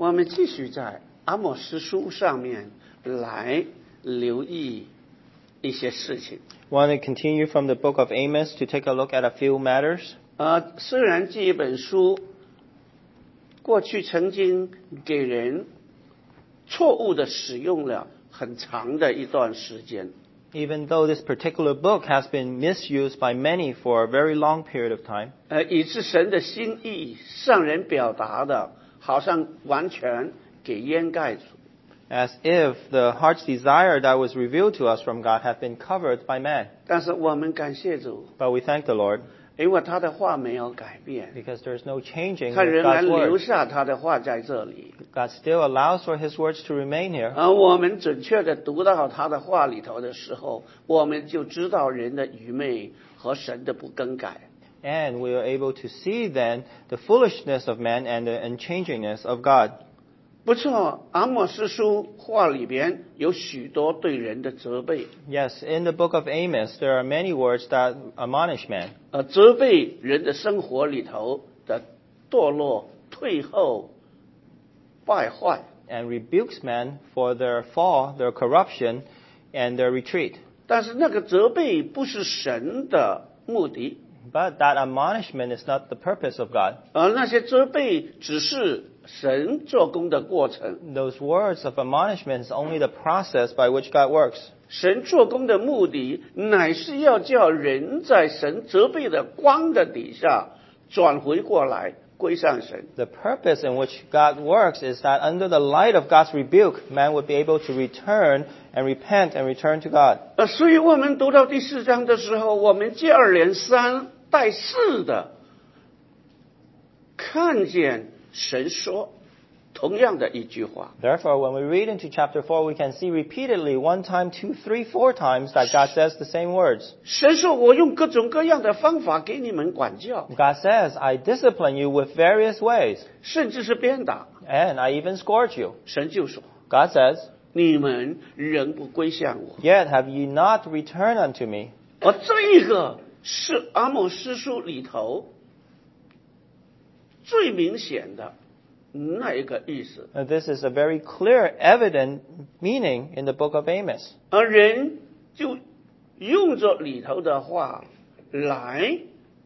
我们继续在阿摩司书上面来留意一些事情。 Want to continue from the book of Amos to take a look at a few matters? 虽然这一本书过去曾经给人错误的使用了很长的一段时间。 Even though this particular book has been misused by many for a very long period of time, 以致神的心意向人表达的好像完全给掩盖住。 as if the heart's desire that was revealed to us from God had been covered by man. 但是我们感谢主， But we thank the Lord 因为他的话没有改变， because there's no changing 他 with 仍然 God's 留 word. 下他的话在这里。 God still allows for His words to remain here. 而我们准确的读到他的话里头的时候，我们就知道人的愚昧和神的不更改。 And we are able to see then the foolishness of man and the unchangingness of God. 不错，阿摩司书话里边有许多对人的责备， Yes, in the book of Amos, there are many words that admonish man. 责备人的生活里头的堕落、退后、败坏。 And rebukes man for their fall, their corruption, and their retreat. 但是那个责备不是神的目的， But that admonishment is not the purpose of God. 而那些责备只是神做工的过程。 Those words of admonishment is only the process by which God works. 神做工的目的乃是要叫人在神责备的光的底下转回过来归向神。 The purpose in which God works is that under the light of God's rebuke, man would be able to return and repent and return to God. 所以我们读到第4章的时候，我们接二连三带四的看见神说同样的一句话。 Therefore, when we read into chapter 4, we can see repeatedly 1 time, 2, 3, 4 times that God says the same words. 神说我用各种各样的方法给你们管教， God says, I discipline you with various ways, 甚至是鞭打。 and I even scourge you. 神就说 God says, 你们仍不归向我。 Yet have ye not returned unto me. 而这个是阿摩司书里头最明显的那一个意思。 This is a very clear, evident meaning in the book of Amos. 而人就用着里头的话来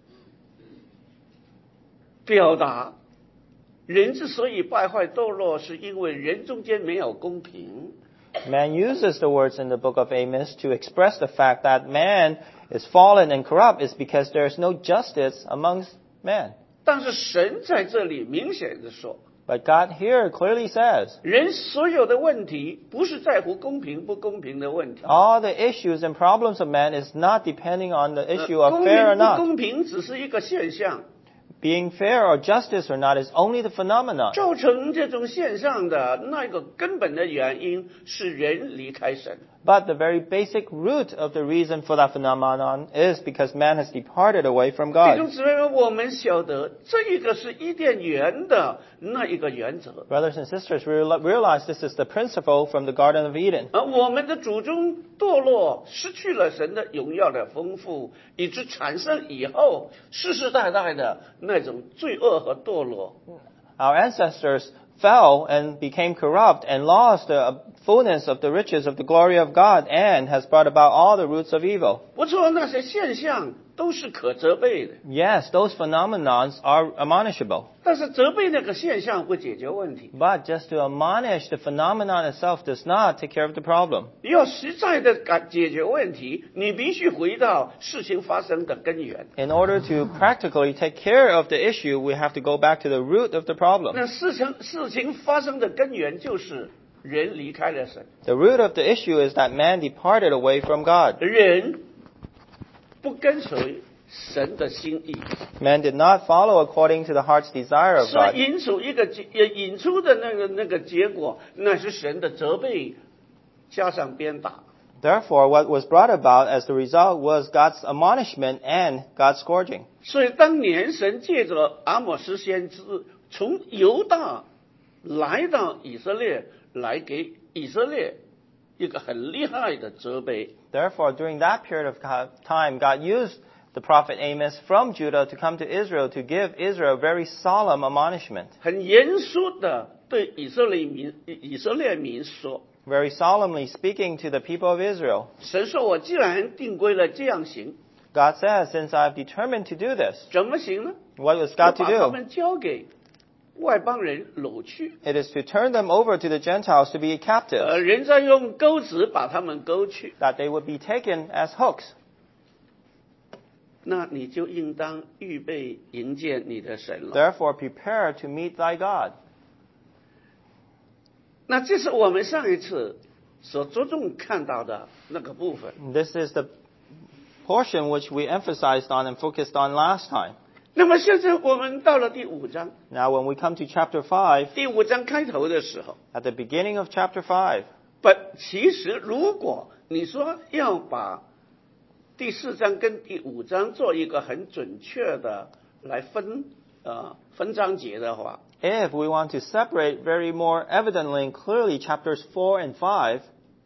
表达，人之所以败坏堕落，是因为人中间没有公平。 Man uses the words in the book of Amos to express the fact that man is fallen and corrupt is because there is no justice amongst man. 但是神在这里明显的说， But God here clearly says, 人所有的问题不是在乎公平不公平的问题， all the issues and problems of man is not depending on the issue of 公 fair or 平不 not. 公平只是一个现象。 Being fair or justice or not is only the phenomenon. 造成这种现象的那个根本的原因是人离开神。 But the very basic root of the reason for that phenomenon is because man has departed away from 弟兄 God. 姊妹们，我们晓得这一个是伊甸园的那一个原则， Brothers and sisters, realize this is the principle from the Garden of Eden. 而我们的祖宗堕落，失去了神的荣耀的丰富，以致产生以后世世代代的那种罪恶和堕落。 Our ancestors fell and became corrupt and lost the fullness of the riches of the glory of God and has brought about all the roots of evil. 不错，那些现象都是可责备的， Yes, those phenomenons are admonishable. 但是责备那个现象不解决问题。 But just to admonish the phenomenon itself does not take care of the problem. 要实在的解决问题，你必须回到事情发生的根源。 In order to practically take care of the issue, we have to go back to the root of the problem. 那事情发生的根源就是人离开了神， The root of the issue is that man departed away from God. 人不跟随神的心意， Man did not follow according to the heart's desire of 所以 God. 引出的那个结果，那是神的责备加上鞭打。 Therefore, what was brought about as the result was God's admonishment and God's scourging. 所以当年神借着阿摩司先知从犹大来到以色列，来给以色列一个很厉害的责备。 Therefore, during that period of time, God used the prophet Amos from Judah to come to Israel to give Israel a very solemn admonishment. 很严肃的对以色列民说， Very solemnly speaking to the people of Israel. 神说：“我既然定规了这样行， God says, since I've determined to do this, 怎么行呢？ what was 要 God to 把他 do? 们交给外邦人掳去， It is to turn them over to the Gentiles to be captives, 人再用钩子把他们勾去。 that they would be taken as hooks. 那你就应当预备迎接你的神了。 Therefore, prepare to meet thy God. 那这是我们上一次所着重看到的那个部分。 This is the portion which we emphasized on and focused on last time. 那么现在我们到了第5章， Now, when we come to chapter 5, 第5章开头的时候， at the beginning of chapter 5, 其实如果你说要把第4章跟第5章做一个很准确的来分章节的话， if we want to separate very more evidently and clearly chapters 4 and 5,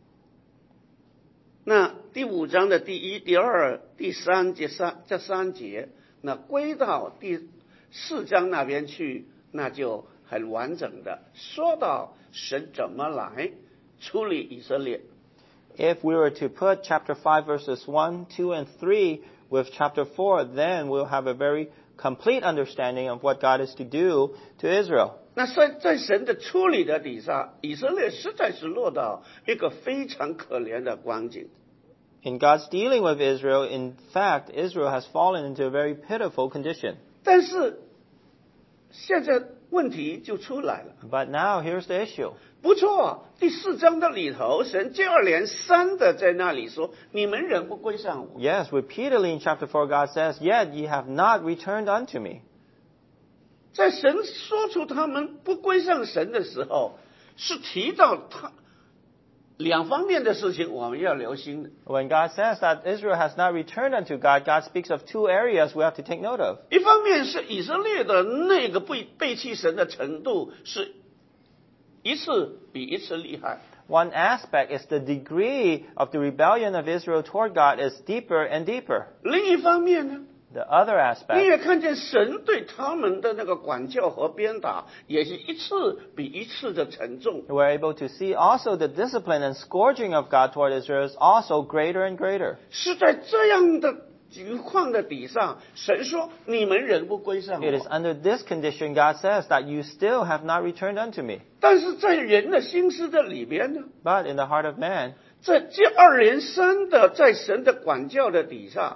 那第5章的第1、第2、第3节这3节，那归到第4章那边去，那就很完整的说到神怎么来处理以色列。 if we were to put chapter 5 verses 1, 2, and 3 with chapter 4, then we'll have a very complete understanding of what God is to do to Israel. 那在神的处理的底下，以色列实在是落到一个非常可怜的光景。 In God's dealing with Israel, in fact, Israel has fallen into a very pitiful condition. 但是现在问题就出来了。 But now, here's the issue. 不错，第4章的里头，神接二连三的在那里说：“你们仍不归向我。” Yes, repeatedly in chapter 4, God says, Yet ye have not returned unto me. 在神说出他们不归向神的时候，是提到他2方面的事情，我们要留心的。 When God says that Israel has not returned unto God, God speaks of 2 areas we have to take note of. 一方面是以色列的那个背弃神的程度是一次比一次厉害。 One aspect is the degree of the rebellion of Israel toward God is deeper and deeper. 另一方面呢， The other 你 aspect, 也看见神对他们的那个管教和鞭打，也是一次比一次的沉重。 we're able to see also the discipline and scourging of God toward Israel is also greater and greater. 是在这样的情况的底下，神说：“你们仍不归向 It is 我。 under this condition God says that you still have not returned unto me. ” 但是在人的心思的里边呢， But in the heart of man, 在接二连三的在神的管教的底下，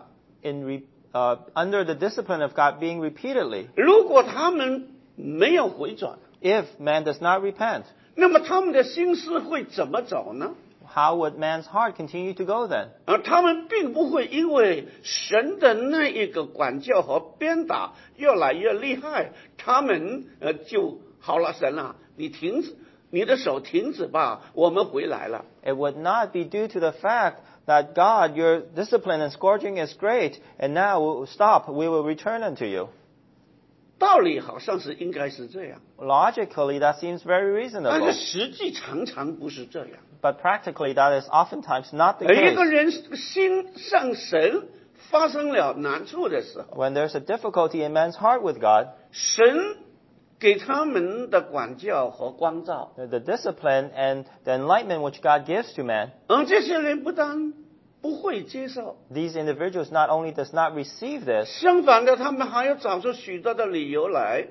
under the discipline of God being repeatedly, 如果他们没有回转， if man does not repent, 那么他们的心思会怎么走呢？ how would man's heart continue to go then? 他们并不会因为神的那一个管教和鞭打越来越厉害，他们就好了。神啊，你停止，你的手停止吧，我们回来了。 It would not be due to the fact that God, your discipline and scourging is great, and now we'll stop, we will return unto you. 道理好像是应该是这样， Logically, that seems very 但 reasonable. 是实际常常不是这样。 But practically, that is oftentimes not the 一个 case. 人心上神发生了难处的时候， When there's a difficulty in man's heart with God, 神给他们的管教和光照， the discipline and the enlightenment which God gives to man, 而这些人不但不会接受， these individuals not only does not receive this, 相反的，他们还要找出许多的理由来，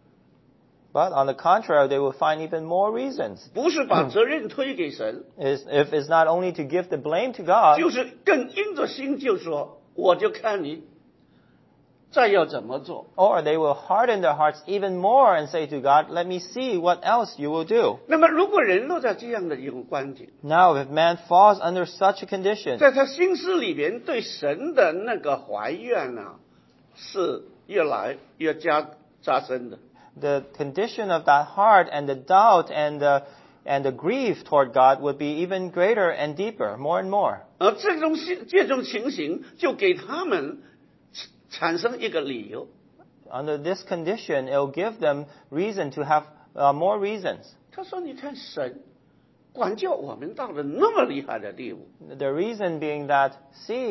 but on the contrary, they will find even more reasons. 不是把责任推给神， If it's not only to give the blame to God, 就是更硬着心就说，我就看你再要怎么做。 or they will harden their hearts even more and say to God, let me see what else you will do. 那么，如果人落在这样的一种光景， Now, if man falls under such a condition, 在他心思里边对神的那个怀怨啊，是越来越加深的。 the condition of that heart and the doubt and the grief toward God would be even greater and deeper, more and more. 而这种情形就给他们产生一个理由。 Under this condition, it will give them reason to have more reasons. 他说：“你看神管教我们到了那么厉害的地步， The reason being that, see,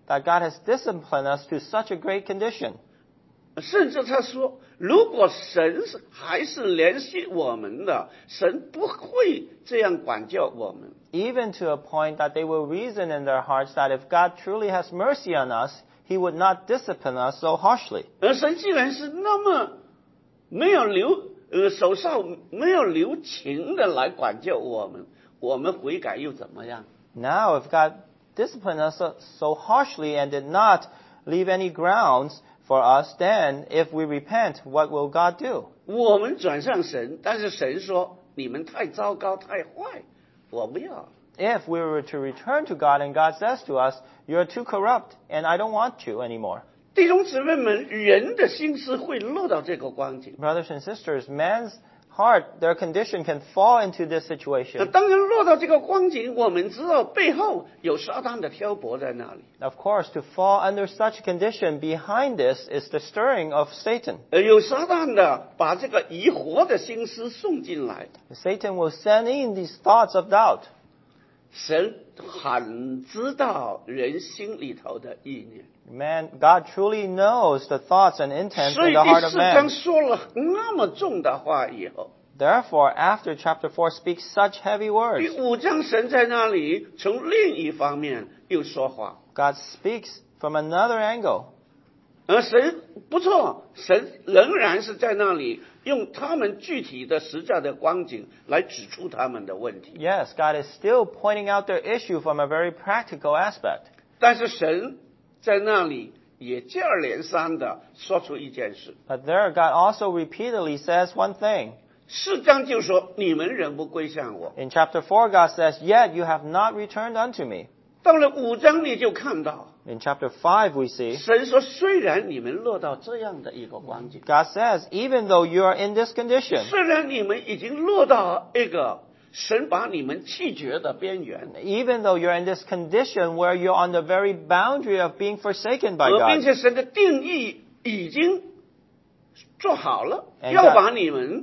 that God has disciplined us to such a great condition. 甚至他说，如果神还是怜惜我们的，神不会这样管教我们。 Even to a point that they will reason in their hearts that if God truly has mercy on us, He would not discipline us so harshly. 而神既然是那么没有手上没有留情的来管教我们，我们悔改又怎么样？ Now, if God disciplined us so harshly and did not leave any grounds for us, then if we repent, what will God do? 我们转向神，但是神说你们太糟糕太坏，我不要。 If we were to return to God and God says to us, you're too corrupt and I don't want you anymore. 弟兄姊妹们，人的心思会落到这个光景。 Brothers and sisters, man's heart, their condition can fall into this situation. 当然落到这个光景，我们知道背后有撒旦的挑拨在那里。 Of course, to fall under such a condition, behind this is the stirring of Satan. 有撒旦的把这个疑惑的心思送进来。 Satan will send in these thoughts of doubt. 神很知道人心里头的意念。 God truly knows the thoughts and intents 所 in 以 the 第 heart of 4章 man. 说了那么重的话以后， Therefore, after chapter 4 speaks such heavy 第 words, 5章神在那里从另一方面又说话。 God speaks from another angle. 而神不错，神仍然是在那里用他们具体的实在的光景来指出他们的问题。 Yes, God is still pointing out their issue from a very practical aspect. 但是神在那里也接二连三的说出一件事。 But there, God also repeatedly says one thing. 4章就说你们仍不归向我。 In chapter 4, God says, Yet you have not returned unto me. 到了5章你就看到， In chapter 5, we see, 神说虽然你们落到这样的一个光景， God says, even though you are in this condition, 虽然你们已经落到一个神把你们弃绝的边缘， even though you're in this condition where you're on the very boundary of being forsaken by 并 God, 且神的定义已经做好了， And 要 God- 把你们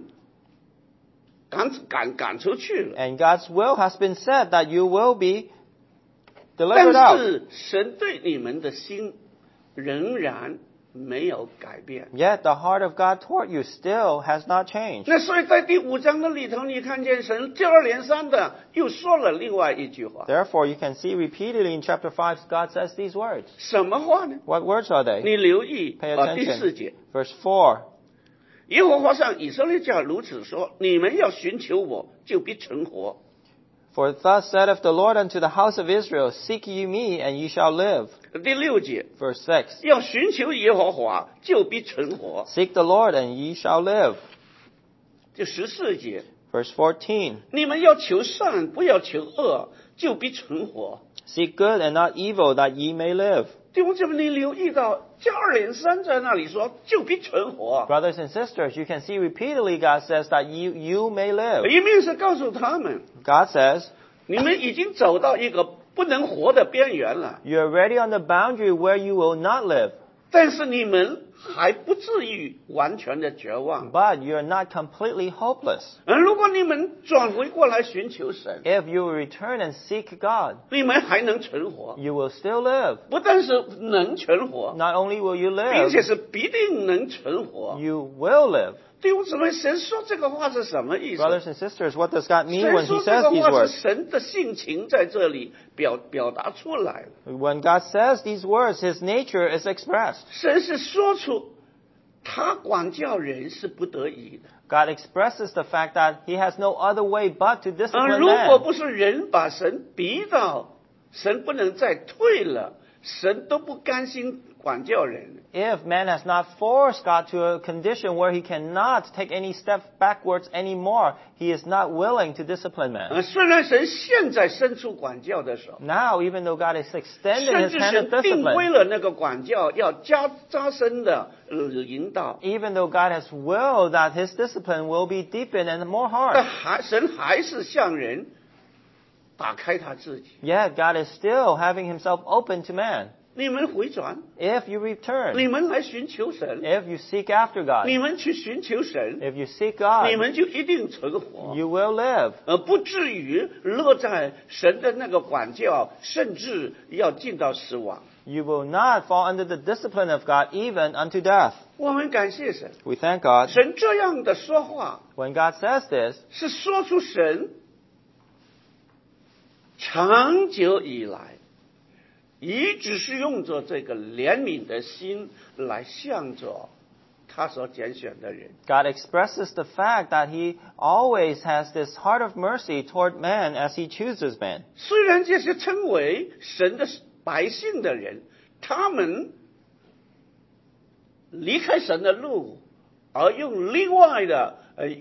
赶出去了。 and God's will has been said that you will be delivered 但 out. 是神对你们的心仍然没有改变。 Yet the heart of God toward you still has not changed. 那所以在第5章的里头，你看见神接二连三的又说了另外一句话， Therefore, you can see repeatedly in chapter 5, God says these words. 什么话呢？ What words are they? 你留意 Pay 第 attention. 4节， Verse 4. 耶和华向以色列家如此说：你们要寻求我，就必存活。 For thus saith the Lord unto the house of Israel, Seek ye me, and ye shall live. 第6节， Verse 6. 要寻求耶和华，就必存活。 Seek the Lord, and ye shall live. 第14节， Verse 14. 你们要求善，不要求恶，就必存活。 Seek good and not evil, that ye may live. 弟兄姊妹，你留意到接二连三在那里说就必存活， Brothers and sisters, you can see repeatedly God says that you may live. 一面是告诉他们， God says, 你们已经走到一个不能活的边缘了， you're already on the boundary where you will not live. 但是你们还不至于完全的绝望。 But you're not completely hopeless. 而如果你们转回过来寻求神， If you return and seek God, 你们还能存活， you will still live. 不但是能存活， Not only will you 并且 live, 是必定能存活。 you will live. 弟兄姊妹，神说这个话是什么意思？ Brothers and sisters, what does God mean 神 when 说 He 这 says 个 these 话 words? 是神的性情在这里表达出来了。 When God says these words, His nature is expressed. 神是说出他管教人是不得已的， God expresses the fact that He has no other way but to 而 discipline 如果 man. 不是人把神逼到神不能再退了，神都不甘心管教人。 If man has not forced God to a condition where he cannot take any step backwards anymore, he is not willing to discipline man. 虽然神现在伸出管教的手， Now, even though God is extending 甚 His 至 hand 神 of 定规 discipline, 了那个管教要扎深的引导， even though God has willed that His discipline will be deepened and more 但 harsh, 神还是向人打开他自己。 yet God is still having Himself open to man. 你们回转， If you 你 return, 们来寻求神， if you seek after God, 你们去寻求神， if you seek 你 God, 们就一定存活。 you will live. 而不至于落在神的那个管教，甚至要进到死亡。 You will not fall under the discipline of God, even unto death. 我们感谢神， We thank God. 神这样的说话 When God says this, 是说出神长久以来一直是用着这个怜悯的心来向着他所拣选的人。 God expresses the fact that He always has this heart of mercy toward man as He chooses man. 虽然这些称为神的百姓的人，他们离开神的路，而用另外的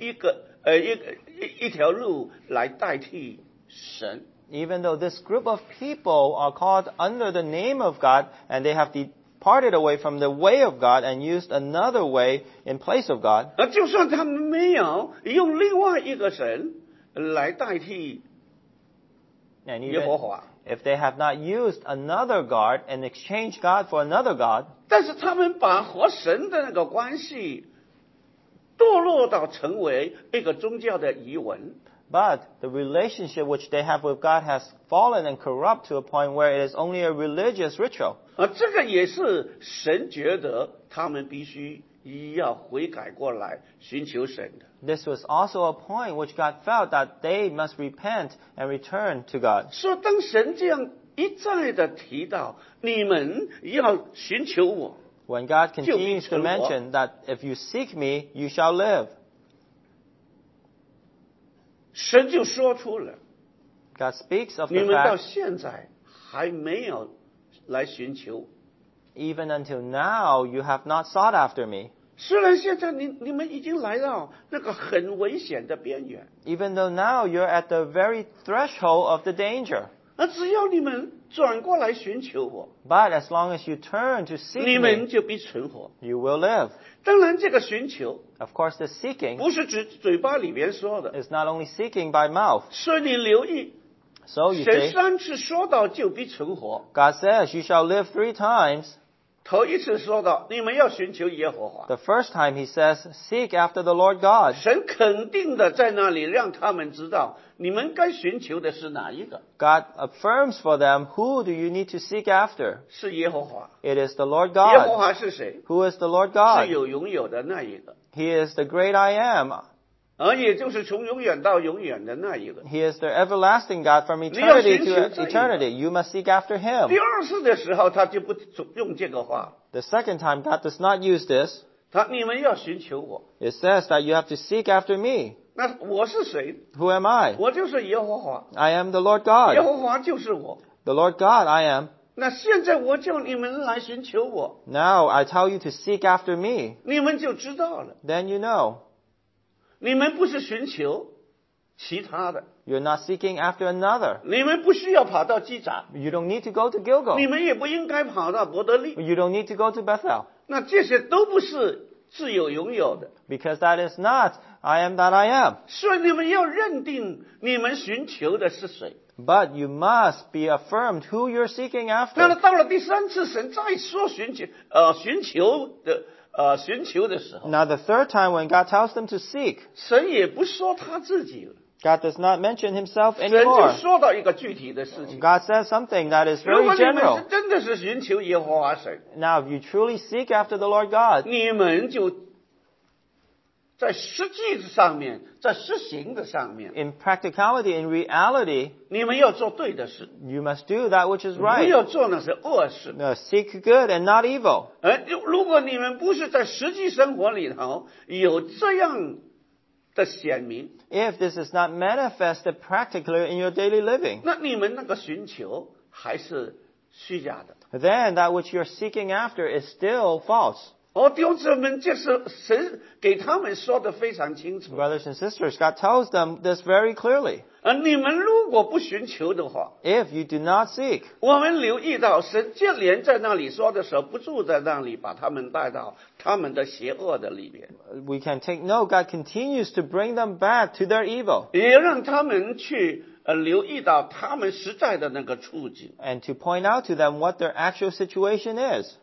一条路来代替神。 Even though this group of people are called under the name of God and they have departed away from the way of God and used another way in place of God, 就算他们没有用另外一个神来代替 and 耶和华， if they have not used another God and exchanged God for another God, 但是他们把和神的那个关系堕落到成为一个宗教的遗文。 but the relationship which they have with God has fallen and corrupt to a point where it is only a religious ritual. 这个也是神觉得他们必须要悔改过来，寻求神的。 This was also a point which God felt that they must repent and return to God. 说当神这样一再的提到，你们要寻求我， When God continues to mention that if you seek me, you shall live, 神就说出了， God speaks of 你 the 们到 fact, 现在还没有来寻求。 even until now, you have not sought after me. 虽然现在你们已经来到那个很危险的边缘， Even though now you're at the very threshold of the danger. 只要你们转过来寻求我， But as long as you turn to seek 你们 me, 就必存活。 you will live. 当然，这个寻求 Of course, the seeking 不是指嘴巴里边说的， is not only seeking by mouth. 所以你留意， So you 神 say, 3次说到就必存活。 God says, you shall live 3 times. 头一次说到你们要寻求耶和华， The first time he says, seek after the Lord God. 神肯定的在那里让他们知道你们该寻求的是哪一个， God affirms for them, who do you need to seek after? 是耶和华。 It is the Lord 耶和 God. 华是谁？ Who is the Lord 是 God? 有拥有的那一个， He is the great I am. 也就是从永远到永远的那一个。 He is the everlasting God from eternity to 你要寻求这一个。 eternity. You must seek after 第 him. 2次的时候，他就不用这个话， The second time, God does not use this. 你们要寻求我。 It says that you have to seek after me. 那我是谁？ Who am I? 我就是耶和华， I am the Lord 耶 God. 和华就是我。 The Lord God I am. 那现在我叫你们来寻求我， Now I tell you to seek after me. 你们就知道了。 Then you know. 你们不是寻求其他的， You're not seeking after another. 你们不需要跑到基甲， You don't need to go to 你 Gilgal. 们也不应该跑到伯得利。 You don't need to go to Bethel. 那这些都不是自有拥有的， Because that is not I am that I am. 所以你们要认定你们寻求的是谁。 But you must be affirmed who you're seeking 那么 after. 到了第3次，神再说寻求的时候， Now the third time when God tells them to seek, 神也不说他自己了， God does not mention himself 神就 anymore. 说到一个具体的事情。 God says something that is 如 very 果你们是 general. 真的是寻求耶和华神， Now if you truly seek after the Lord God, 你们就在实际上面，在实行的上面， in practicality, in reality, 你们要做对的事， you must do that which is 不 right. 要做那些恶事。 Seek good and not evil. 如果你们不是在实际生活里头有这样的显明， If this is not manifested practically in your daily living, 那你们那个寻求还是虚假的。 then that which you're seeking after is still false. 弟兄姊妹们，这是神给他们说的非常清楚。 Brothers and sisters, God tells them this very clearly. 你们如果不寻求的话， If you do not seek, 我们留意到神接连在那里说的时候，不住在那里把他们带到他们的邪恶的里边， we can take note, God continues to bring them back to their evil 也让他们去留意到他们实在的那个处境。 and to point out to them what their actual situation is.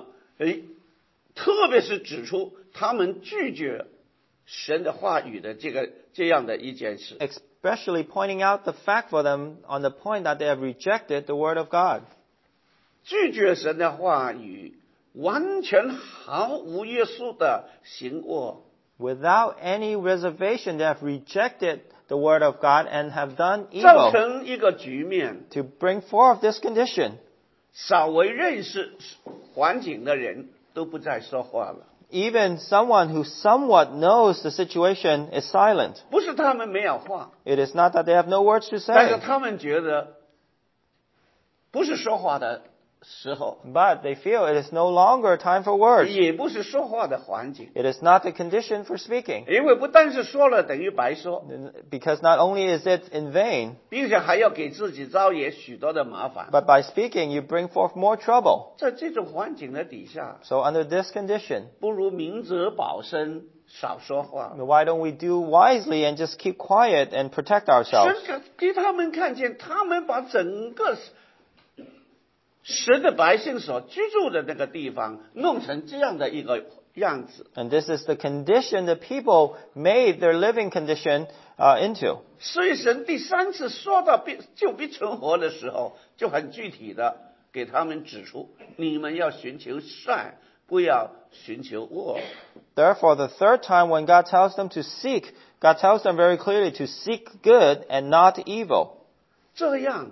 特别是指出他们拒绝神的话语的这样的一件事。 Especially pointing out the fact for them on the point that they have rejected the word of God. 拒绝神的话语，完全毫无约束的行恶， Without any reservation, they have rejected the word of God and have done 造 evil. 成一个局面， To bring forth this condition, 稍微认识环境的人都不再说话了。 even someone who somewhat knows the situation is silent. 不是他们没有话， It is not that they have no words to 但是 say, 他们觉得不是说话的时候， but they feel it is no longer time for words. 也不是说话的环境， It is not the condition for speaking. 因为不但是说了等于白说， Because not only is it in vain, 并且还要给自己招惹许多的麻烦。 but by speaking you bring forth more trouble. 在这种环境的底下， So under this condition, 不如明哲保身，少说话。 why don't we do wisely and just keep quiet and protect ourselves? 神给他们看见，他们把整个神的百姓所居住的那个地方弄成这样的一个样子， And this is the condition the people made their living condition into. 所以神第三次说到救必存活的时候，就很具体的给他们指出，你们要寻求善，不要寻求恶。 Therefore, the third time when God tells them to seek, God tells them very clearly to seek good and not evil. 这样，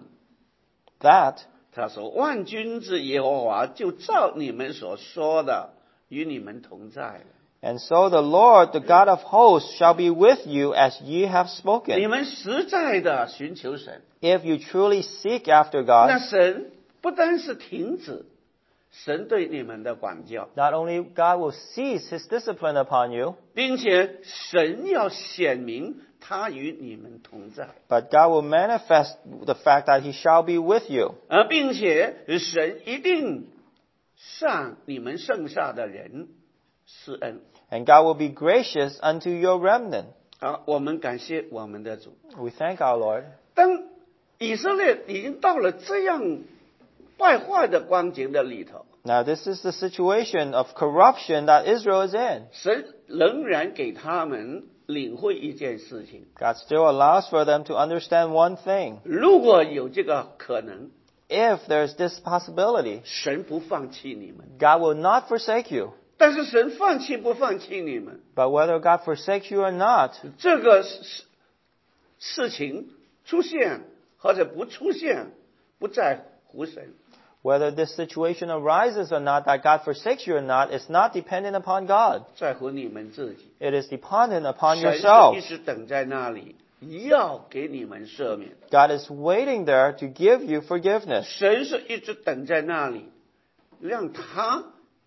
That, 他说：“万军之耶和华就照你们所说的，与你们同在了。 and so the Lord, the God of hosts, shall be with you as ye have 你 spoken. 们实在的寻求神， If you truly seek after 那 God, 神不单是停止神对你们的管教， not only God will cease His discipline upon you, 并且神要显明他与你们同在， but God will manifest the fact that He shall be with you. 并且神一定向你们剩下的人施恩。 And God will be gracious unto your remnant. 好，我们感谢我们的主。 We thank our Lord. 当以色列已经到了这样败坏的光景的里头， Now this is the situation of corruption that Israel is in. 神仍然给他们领会一件事情： God still allows for them to understand one thing. 如果有这个可能， If there's this possibility, 神不放弃你们。 God will not forsake you. 但是神放弃不放弃你们， But whether God forsakes you or not, 这个事情出现或者不出现，不在乎神。 whether this situation arises or not, that God forsakes you or not, is not dependent upon God. 在乎你们自己。 It is dependent upon 神是 yourself. 一直等在那里，要给你们赦免。 God is waiting there to give you forgiveness. 神是一直等在那里，让他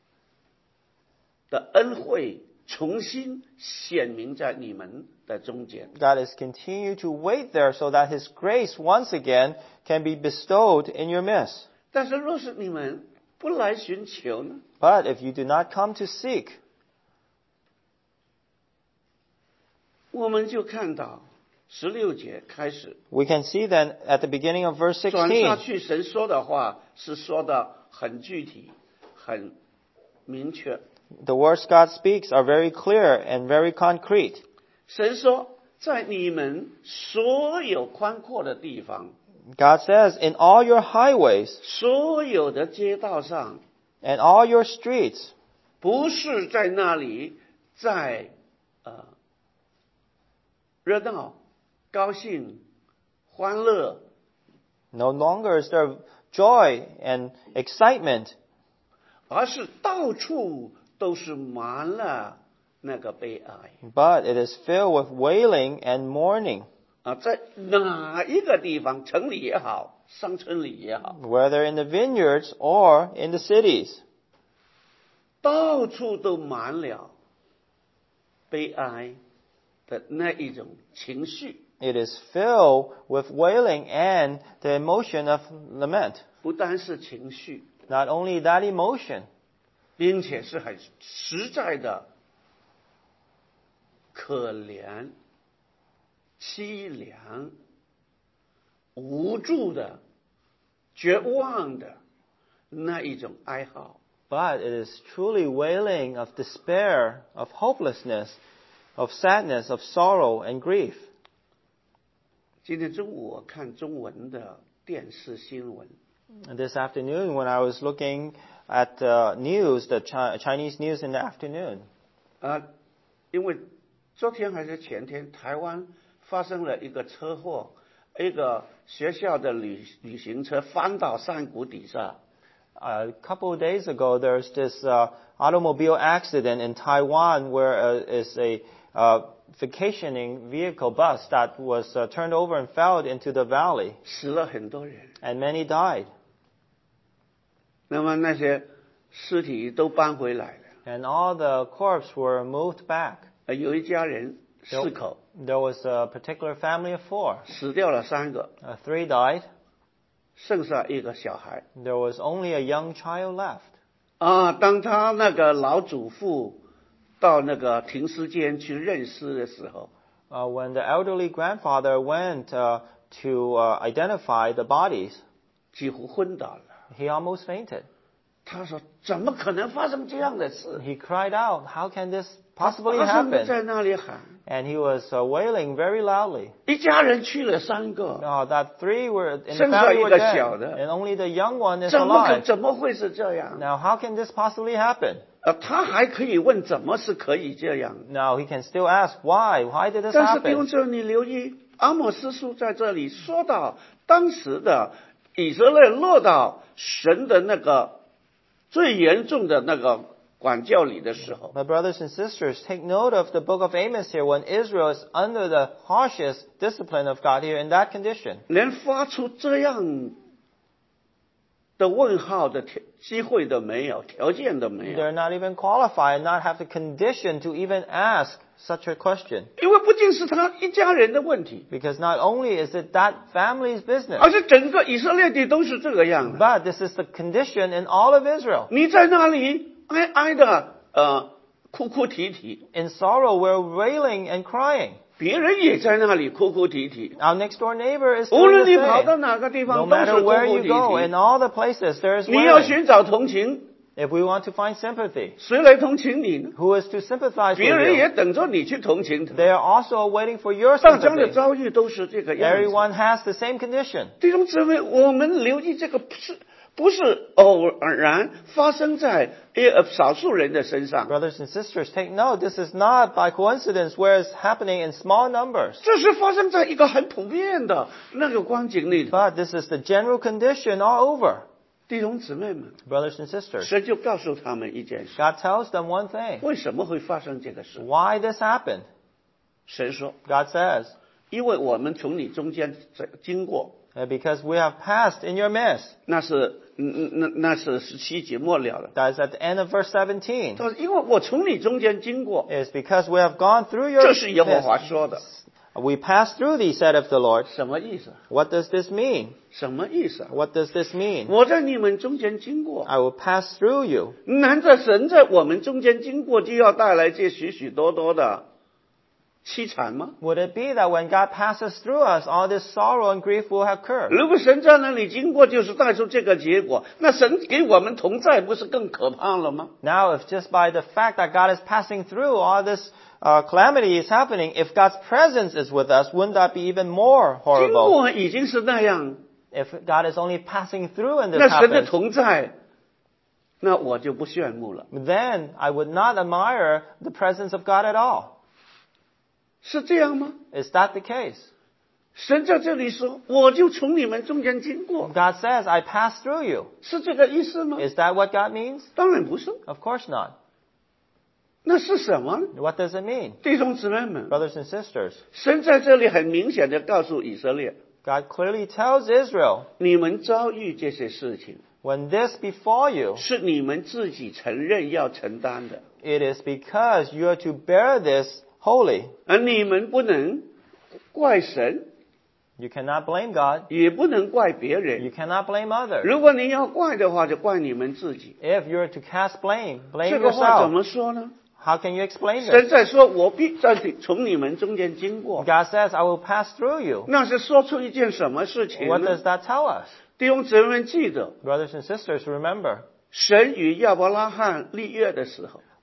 的恩惠重新显明在你们的中间。 God is continue to wait there so that His grace once again can be bestowed in your midst. 但是若是你们不来寻求呢？ But if you do not come to seek, 我们就看到16节开始 we can see then at the beginning of verse 转下 16, 去，神说的话是说的很具体、很明确。 the words God speaks are very clear and very concrete. 神说，在你们所有宽阔的地方， God says, in all your highways 所有的街道上， and all your streets, 不是在那里在热闹、高兴、欢乐， no longer is there joy and excitement, 而是到处都是满了那个悲哀。 but it is filled with wailing and mourning. 在哪一个地方，城里也好，乡村里也好， Whether in the vineyards or in the cities, 到处都满了悲哀的那一种情绪， it is filled with wailing and the emotion of lament. 不单是情绪， Not only that emotion, 并且是很实在的可怜、凄凉、无助的、绝望的那一种哀嚎。 but it is truly wailing of despair, of hopelessness, of sadness, of sorrow and grief. 今天中午我看中文的电视新闻， This afternoon, when I was looking at news, the Chinese news in the afternoon, 因为昨天还是前天，台湾发生了一个车祸，一个学校的旅行车翻到山谷底下。 A couple of days ago, there's this automobile accident in Taiwan where is a vacationing vehicle bus that was turned over and fell into the valley. 死了很多人。 And many died. 那么那些尸体都搬回来了。 And all the corpses were moved back. 有一家人4口。 There was a particular family of 4. 死掉了3个。 3 died. 剩下一个小孩。 There was only a young child left. 当他那个老祖父到那个停尸间去认尸的时候， when the elderly grandfather went to identify the bodies, 几乎昏倒了。 He almost fainted. 他说：“怎么可能发生这样的事？” He cried out, "How can this possibly 他甚至 happen?" 在那里喊。 And he was wailing very loudly. 一家人去了3个。 That 3 were in the 剩下 family 一 were 个 dead, 小的。 and only the young one is 怎么 alive. 会是这样？ Now, how can this possibly happen? 他还可以问怎么是可以这样。 Now, he can still ask, why? Why did this 但是弟兄 happen? 姊妹，你留意阿摩司书在这里说到当时的以色列落到神的那个最严重的那个管教里的时候。 My brothers and sisters, take note of the book of Amos here when Israel is under the harshest discipline of God here in that condition. 连发出这样的问号的机会都没有，条件都没有。 They're not even qualified, not have the condition to even ask such a question. 因为不仅是他一家人的问题， Because not only is it that family's business, 而是整个以色列地都是这个样的。 but this is the condition in all of Israel. 你在那里哀哀的哭哭啼啼， In sorrow, we're wailing and crying. 别人也在那里哭哭啼啼。 Our next door neighbor is 无 doing 论 the 你跑到 same. 哪个地 No 方，都是 matter 哭 where 哭 you 啼 go, 啼 in。all the places, there's 你要 wailing. 寻找同情， If we want to find sympathy, 谁来同情你呢？ who is to sympathize with 别人 you? 也等着你去同情他。 They are also waiting for your 大家的 sympathy. 遭遇都是这个样子。 Everyone has the same condition. 弟兄姊妹，我们留意这个不是偶然发生在少数人的身上， Brothers and sisters, take note, this is not by coincidence where it's happening in small numbers. 这是发生在一个很普遍的那个光景里头。 But this is the general condition all over. 弟兄姊妹们， Brothers and sisters, 神就告诉他们一件事： God tells them one thing. 为什么会发生这个事？ Why this happened? 神说 God says, 因为我们从你中间经过， because we have passed in your midst. 那是17节末了的。 That is at the end of verse 17. 他说：“因为我从你中间经过， It's because we have gone through your 这是耶和华 midst. 说的。 We passed through thee, said of the Lord. 什么意思？ What does this mean? 什么意思？ What does this mean? 我在你们中间经过， I will pass through you. 难道神在我们中间经过，就要带来这许许多多的凄惨吗？ Would it be that when God passes through us, all this sorrow and grief will occur? 如果神在那里经过，就是带出这个结果，那神给我们同在，不是更可怕了吗？ Now, if just by the fact that God is passing through, all this calamity is happening, if God's presence is with us, wouldn't that be even more 经 horrible? 过已经是那样， If God is only passing through and this 那神的 happens, 同在，那我就不羡慕了。 then I would not admire the presence of God at all. 是这样吗？ Is that the case? 神在这里说，我就从你们中间经过， God says, I pass through you. 是这个意思吗？ Is that what God means? 当然不是。 Of course not. 那是什么呢？ What does it mean? 弟兄姊妹们， Brothers and sisters, 神在这里很明显的告诉以色列， God clearly tells Israel, 你们遭遇这些事情， when this befall you, 是你们自己承认要承担的， it is because you are to bear this wholly. 而你们不能怪神， You cannot blame God. 也不能怪别 You 人。 cannot blame others. 如果你要怪的话，就怪你们自己。 If you are to cast blame, 这 blame 个话怎 yourself. 么说呢？ How can you explain 神 this? 在说，我必在从你们中间经过， God says, I will pass through you. 那是说出一件什么事情 What 呢 does？that tell us? 弟兄姊妹们记得， Brothers and sisters, remember, 神与亚伯拉罕立约的时候，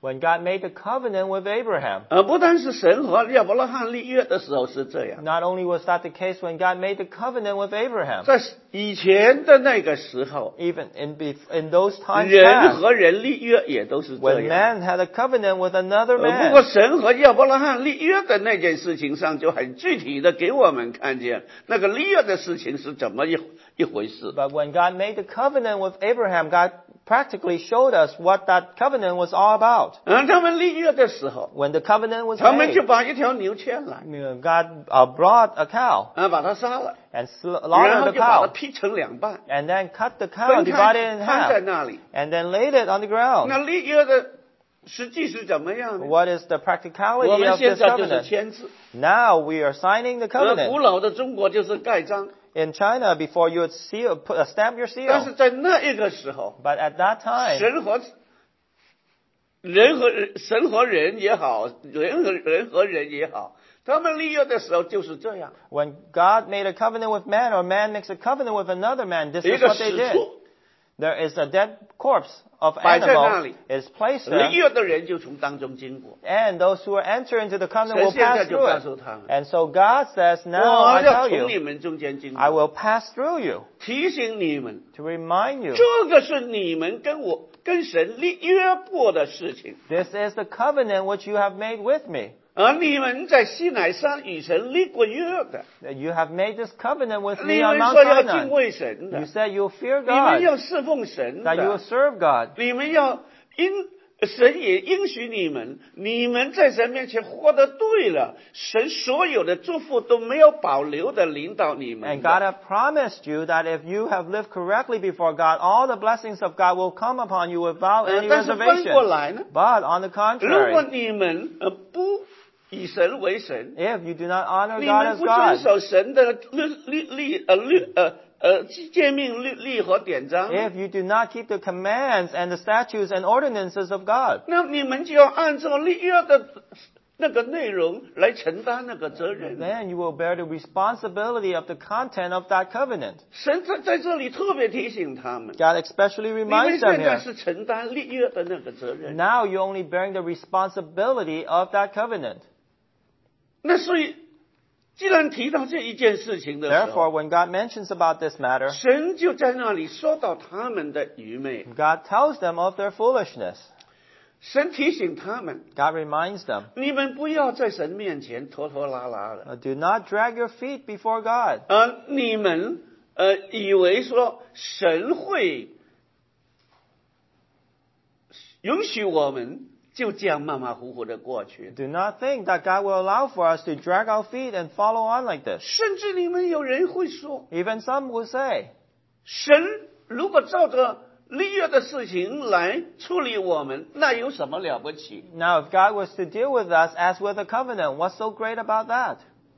When God made the covenant with Abraham, 不单是神和亚伯拉罕立约的时候是这样， not only was that the case when God made the covenant with Abraham, 在以前的那个时候， even in those times 人 past, 和人立约也都是这 when 样。 man had a covenant with another 不过 man. 神和亚伯拉罕立约的那件事情上，就很具体的给我们看见那个立约的事情是怎么一回事。 But when God made the covenant with Abraham, God practically showed us what that covenant was all about. 他们立约的时候， When the covenant was 他们 made, 就把一条牛牵来， God brought a cow 把它杀了， and 然 slaughtered 后 the 就把它 cow 劈成两半， and then cut the cow, 分 divided in 摊在 half, 那里。 and then laid it on the ground. 那立约的实际是怎么样呢？ What is the 我 practicality 们 of 现 this 在就是 covenant? 签字。 Now we are signing the 古 covenant. 老的中国就是盖章， In China, before you would stamp your 但是 seal. 在那一个时候， But at that time, 神和人也好，人和人也好，他们立约的时候就是这样。 when God made a covenant with man or man makes a covenant with another man, this 一 is 个 what they 死 did. 处 There is a dead corpse of 摆在那 animal 里， is placed 立 there, 约的人就从当中经过。 and those who enter into the covenant 神 will 现在 pass 就 through 告 it. 诉他们， And so God says, now 我 I 要 tell 从你 you, 们中间经 I 过， will pass through you 提醒你们， to remind you. 这个是你们跟神立约过的事情， This is the covenant which you have made with me. 而你们在西乃山与神立过约的， That you have made this covenant with 你 me on 们 Mount 说要敬 Sinai. 畏神的 You，said you'll fear 你们 God, 要侍奉神 that you will 的， serve God. 你们要神也应许你们，你们在神面前活得对了，神所有的祝福都没有保留的领导你 And 们 God 的。 have promised you that if you have lived correctly before God, all the blessings of God will come upon you without any 但是翻过 reservation. 来呢， But on the 如果 contrary, 你们不以神为神， if you do not honor 你 God 们 as 不遵 God, 守神的诫命律例和典章， if you do not keep the commands and the statutes and ordinances of God, 那你们就要按照立约的那个内容来承担那个责任。 then you will bear the responsibility of the content of that covenant. 神在这里特别提醒他们， God especially 你们 reminds them 现在 here. 是承担立约的那个责任。 Now you're only bearing the responsibility of that covenant. 那所以，既然提到这一件事情的时 Therefore, 候， when God mentions about this matter, 神就在那里说到他们的愚昧， God tells them of their foolishness. 神提醒他们， God reminds them, 你们不要在神面前拖拖拉拉的， do not drag your feet before God. 你们以为说神会允许我们就这样马马虎虎的过去， Do not think that God will allow for us to drag our feet and follow on like this. 甚至你们有人会说， Even some will say, 神如果照着立约的事情来处理我们，那有什么了不起？ now if God was to deal with us as with a covenant, what's so great about that?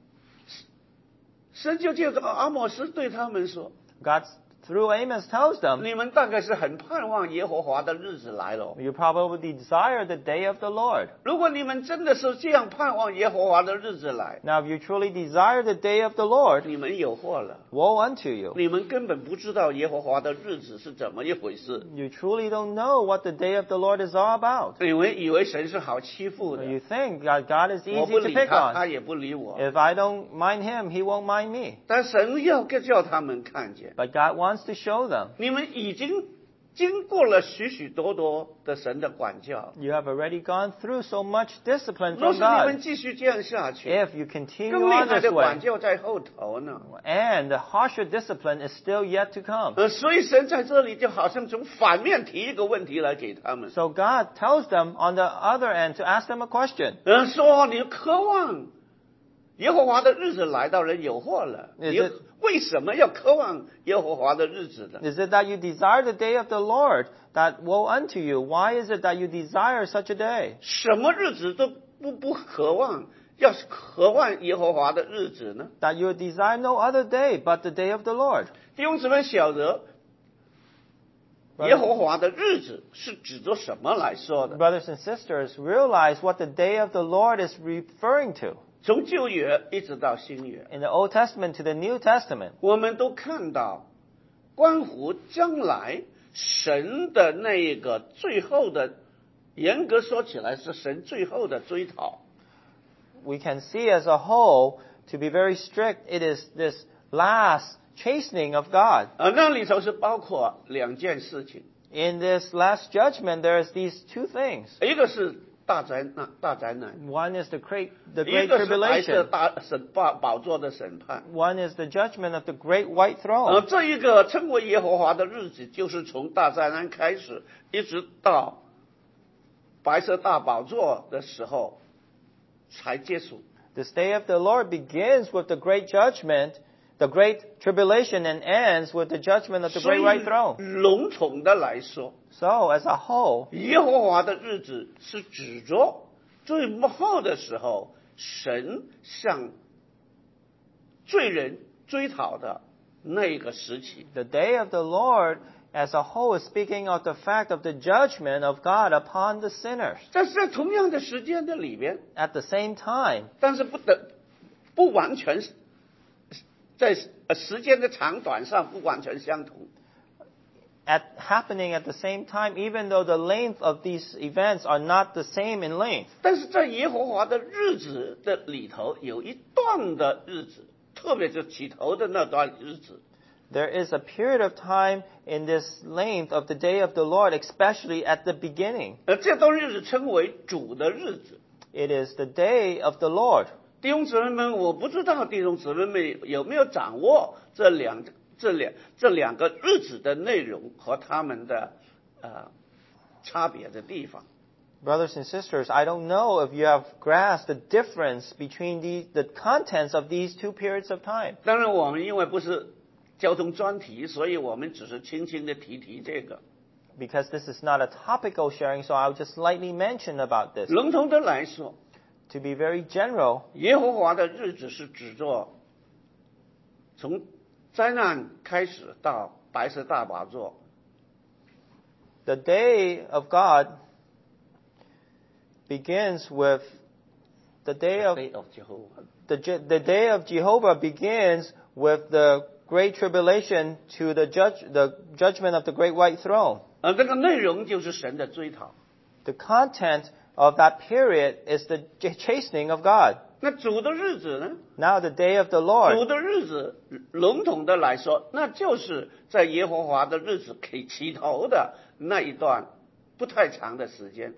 神就借着阿摩斯对他们说， God, through Amos, tells them, 你们大概是很盼望耶和华的日子来了。 you probably desire the day of the Lord. 如果你们真的是这样盼望耶和华的日子来， Now if you truly desire the day of the Lord, 你们有祸了。 woe unto you. 你们根本不知道耶和华的日子是怎么一回事， You truly don't know what the day of the Lord is all about. 以为神是好欺负的， You think that God is 我 easy 不 to 理 pick 他， on. 他也不理我。 If I don't mind him, he won't mind me. 但神要叫他们看见， But God wants to show them. 你们已经经过了许许多多的神的管教。 You have already gone through so much discipline 若 from 是你们 God. 继续这样下去， If you continue 更厉 on 害 this 的管 way, 教在后头呢。 and the harsher discipline is still yet to come. 所以神在这里就好像从反面提一个问题来给他们， So God tells them on the other end to ask them a question. 说你渴望耶和华的日子来到人有祸了， Is 你 it- 为什么要渴望耶和华的日子呢？ Is it that you desire the day of the Lord, that woe unto you? Why is it that you desire such a day? 什么日子都不渴望，要渴望耶和华的日子呢？ That you desire no other day but the day of the Lord. 弟兄姊妹晓得，耶和华的日子是指着什么来说的？ Brothers and sisters, realize what the day of the Lord is referring to. 从旧约一直到新约， In the Old Testament to the New Testament, 我们都看到关乎将来神的那个最后的严格说起来是神最后的追讨。 We can see as a whole, to be very strict, it is this last chastening of God. 那里头是包括两件事情， In this last judgment, there's these two things. 一个是大灾难， One is the great 一个是白色 tribulation. 宝座的审判。 One is the judgment of the great white throne. 这一个称为耶和华的日子，就是从大灾难开始，一直到白色大宝座的时候才结束。 This day of the Lord begins with the great judgment, the great tribulation, and ends with the judgment of the 所 great 以 white throne. 笼统的来说， So, as a whole, 耶和华的日子是指着最幕后的时候，神向罪人追讨的那个时期。 the day of the Lord as a whole is speaking of the fact of the judgment of God upon the sinners. 但是在同样的时间的里边， At the same time, 但是不完全是在时间的长短上不完全相同。 happening at the same time, even though the length of these events are not the same in length. 但是在耶和华的日子的里头，有一段的日子，特别是起头的那段日子， There is a period of time in this length of the day of the Lord, especially at the beginning. 这段日子称为主的日子。 It is the day of the Lord. 弟兄姊妹们，我不知道弟兄姊妹们有没有掌握这两个日子的内容和他们的差别的地方。 Brothers and sisters, I don't know if you have grasped the difference between the contents of these two periods of time. 当然，我们因为不是交通专题，所以我们只是轻轻的提这个。 Because this is not a topical sharing, so I'll just lightly mention about this. 笼统的来说， To be very general, 耶和华的日子是指着从灾难开始到白色大宝座。 the day of God begins with the day of Jehovah the day of Jehovah begins with the great tribulation to the judgment of the great white throne. 这个内容就是神的追讨。 The content of that period is the chastening of God. 那主的日子呢？ Now the day of the 主 Lord, 的日子，笼统的来说，那就是在耶和华的日子给起头的那一段不太长的时间。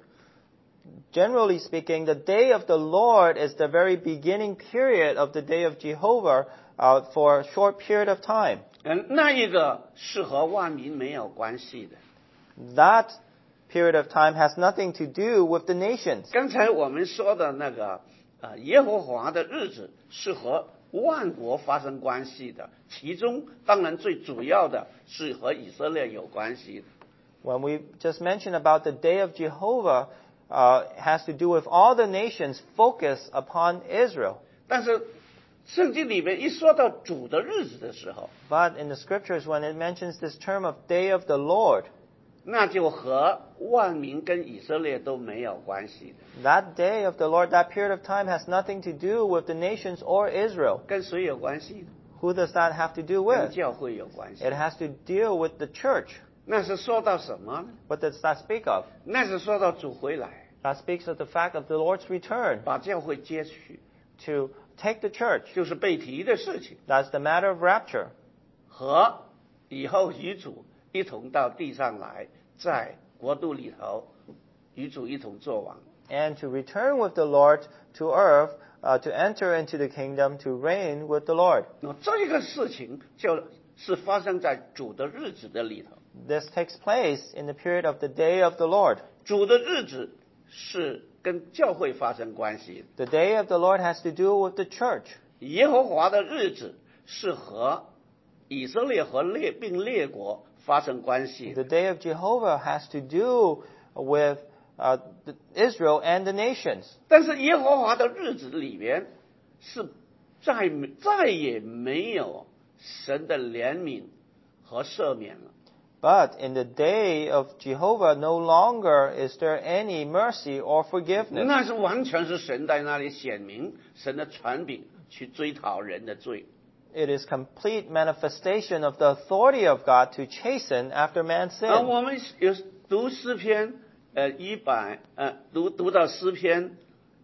generally speaking, the day of the Lord is the very beginning period of the day of Jehovah for a short period of time. 那一个是和万民没有关系的。 That period of time has nothing to do with the nations. 刚才我们说的那个耶和华的日子是和万国发生关系的，其中当然最主要的是和以色列有关系的。 When we just mentioned about the day of Jehovah, has to do with all the nations focus upon Israel. 但是圣经里面一说到主的日子的时候， But in the scriptures, when it mentions this term of day of the Lord, 那就和万民跟以色列都没有关系的。 that day of the Lord, that period of time has nothing to do with the nations or Israel. 跟谁有关系呢？ Who does that have to do 跟 with? 教会有关系。 It has to deal with the church. 那是说到什么呢？ What does that speak of? 那是说到主回来， That speaks of the fact of the Lord's return 把教会接去， to take the church. 就是被提的事情， That's the matter of rapture. 和以后与主一同到地上来，在国度里头与主一同作王。 And to return with the Lord to earth, to enter into the kingdom, to reign with the Lord. 那这个事情就是发生在主的日子的里头。 This takes place in the period of the day of the Lord. 主的日子是跟教会发生关系的， The day of the Lord has to do with the church. 耶和华的日子是和以色列和列国发生关系的。 The day of Jehovah has to do with Israel and the nations. 但是耶和华的日子里面是再也没有神的怜悯和赦免了。 But in the day of Jehovah, no longer is there any mercy or forgiveness. 那是完全是神在那里显明神的权柄去追讨人的罪。 It is complete manifestation of the authority of God to chasten after man's 而 sin. 我们有读诗篇读到诗篇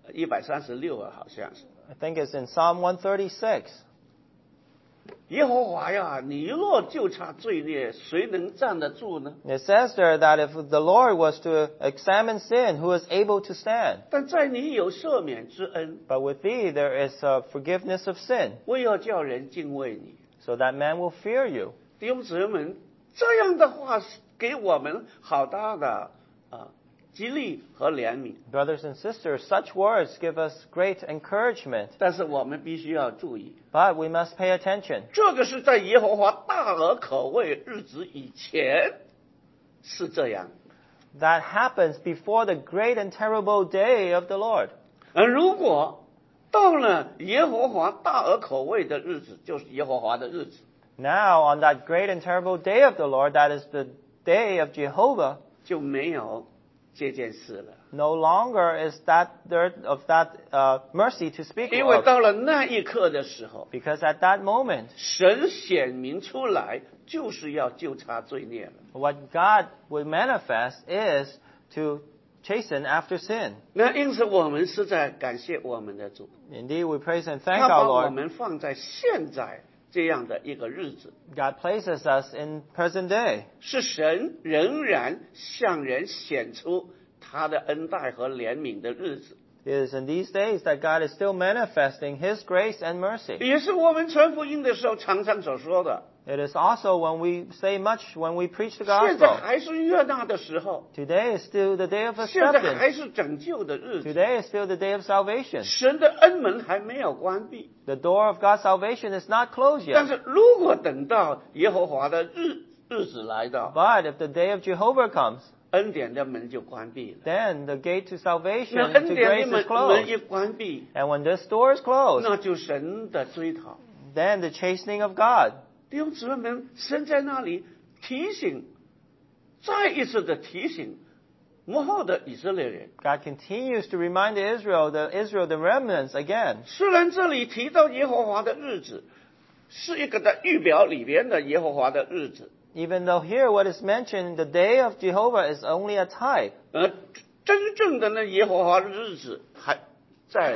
136好像是。 I think it's in Psalm 136. 耶和华呀，你若就察罪孽，谁能站得住呢？ It says there that if the Lord was to examine sin, who is able to stand? 但在你有赦免之恩， But with thee there is forgiveness of sin, 为要叫人敬畏你。 so that man will fear you. 弟兄姊妹们，这样的话给我们好大的激励和怜悯。 Brothers and sisters, such words give us great encouragement. 但是我们必须要注意， But we must pay attention. 这个是在耶和华大而可畏日子以前是这样。 That happens before the great and terrible day of the Lord. 如果到了耶和华大而可畏的日子，就是耶和华的日子， Now, on that great and terrible day of the Lord, that is the day of Jehovah, 就没有这件事了。 no longer is that there of that mercy to speak 因为 of. 到了那一刻的时候， Because at that moment, 神显明出来，就是要纠察罪孽了。 what God will manifest is to chasten after sin. 那因此，我们是在感谢我们的主， Indeed, we praise and thank 他 our 把我 Lord. 们放在现在这样的一个日子， God places us in present day. 是神仍然向人显出他的恩待和怜悯的日子， It is in these days that God is still manifesting His grace and mercy. 也是我们传福音的时候常常所说的。 It is also when we say much when we preach the 现在 gospel. 还是悦纳的时候， Today is still the day of 现在 acceptance. 还是拯救的日子， Today is still the day of salvation. 神的恩门还没有关闭。 The door of God's salvation is not closed 但 yet. 是如果等到耶和华的日子来到， But if the day of Jehovah comes, 恩典的门就关闭了。 then the gate to 那 salvation, 恩 to 典 grace 的 is 门一 closed. 关闭， And when this door is closed, 那就神的追讨。 then the chastening of God. 弟兄姊妹们，神在那里提醒，再一次的提醒幕后的以色列人。 God continues to remind Israel, the remnants again. 虽然这里提到耶和华的日子，是一个在预表里边的耶和华的日子， Even though here what is mentioned, the day of Jehovah is only a type. 真正的那耶和华的日子还在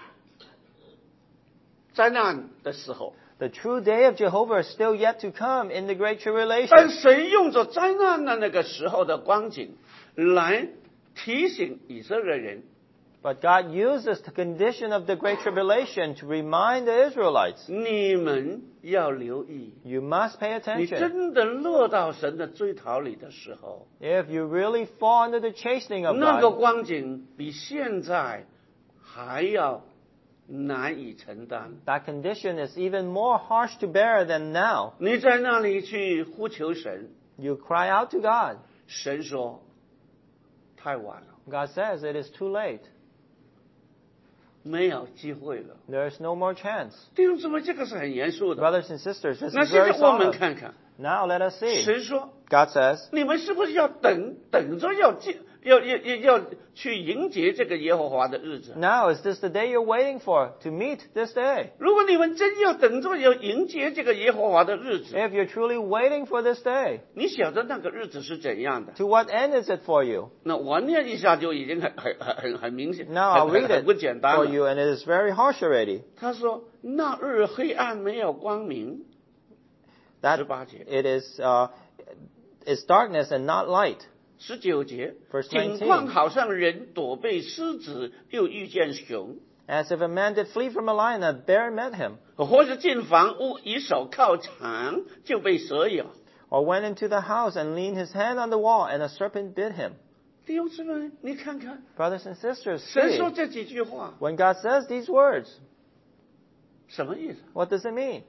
灾难的时候。 The true day of Jehovah is still yet to come in the great 但 tribulation. 神用着灾难的那个时候的光景，来提醒以色列人， But God uses the condition of the great tribulation to remind the Israelites, 你们要留意， you must pay 你 attention. 真的落到神的追讨里的时候， If you really fall under the chastening of 那个 God, 光景比现在还要难以承担。 that condition is even more harsh to bear than now. 你在那里去呼求神， You cry out to God. 神说太晚了， God says it is too late. 没有机会了。 There is no more chance. 弟兄姊妹，这个是很严肃的。 Brothers and sisters, this 那 is 现 very 在我们 solemn. 看看， Now let us see. 神说 God says, 你们是不是要等着要去迎接这个耶和华的日子？ now is this the day you're waiting for to meet this day? 如果你们真要等着要迎接这个耶和华的日子， If you're truly waiting for this day, 你晓得那个日子是怎样的？ to what end is it for you? 那我念一下就已经很明显， Now I'll 很 read 很 it 不简单 for 了。 you, and it is very harsh already. 他说：“那日黑暗没有光明。” That 18节 it is darkness and not light. 19节， Verse 景 19 况好像人躲避狮子，又遇见熊， As if a man did flee from a lion, a bear met him, 或是进房屋以手靠墙，就被蛇咬。 or went into the house and leaned his hand on the wall, and a serpent bit him. 弟兄姊妹，你看看， Brothers and sisters, 神 see, 说这几句话 when God says these words, 什么意思？ what does it mean?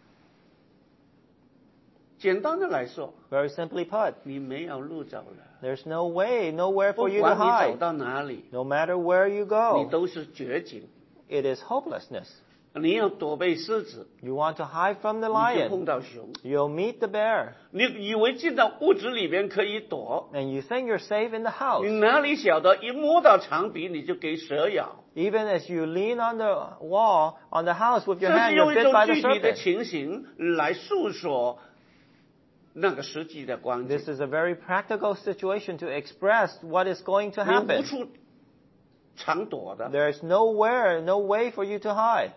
简单的来说， Very simply put, 你没有路走了， there's no way, nowhere 不 for you 管 to 你走 hide. 到哪里， No matter where you 你 go, 都是绝境。 it is hopelessness. 你要躲避狮子， You want to hide from the 你就碰 lion, 到熊。 you'll meet the bear, 你以为进到屋子里边可以躲， and you think you're safe in the 你 house. 哪里晓得一摸到墙壁你就给蛇咬？ Even as you lean on the wall, on the house with 这 your 是 hand, 用 you're 一 bit 种 by the 具体的 serpent. 情形来诉说那个实际的光景。 This is a very practical situation to express what is going to 你无 happen. 处藏躲的。 There is nowhere, no way for you to hide.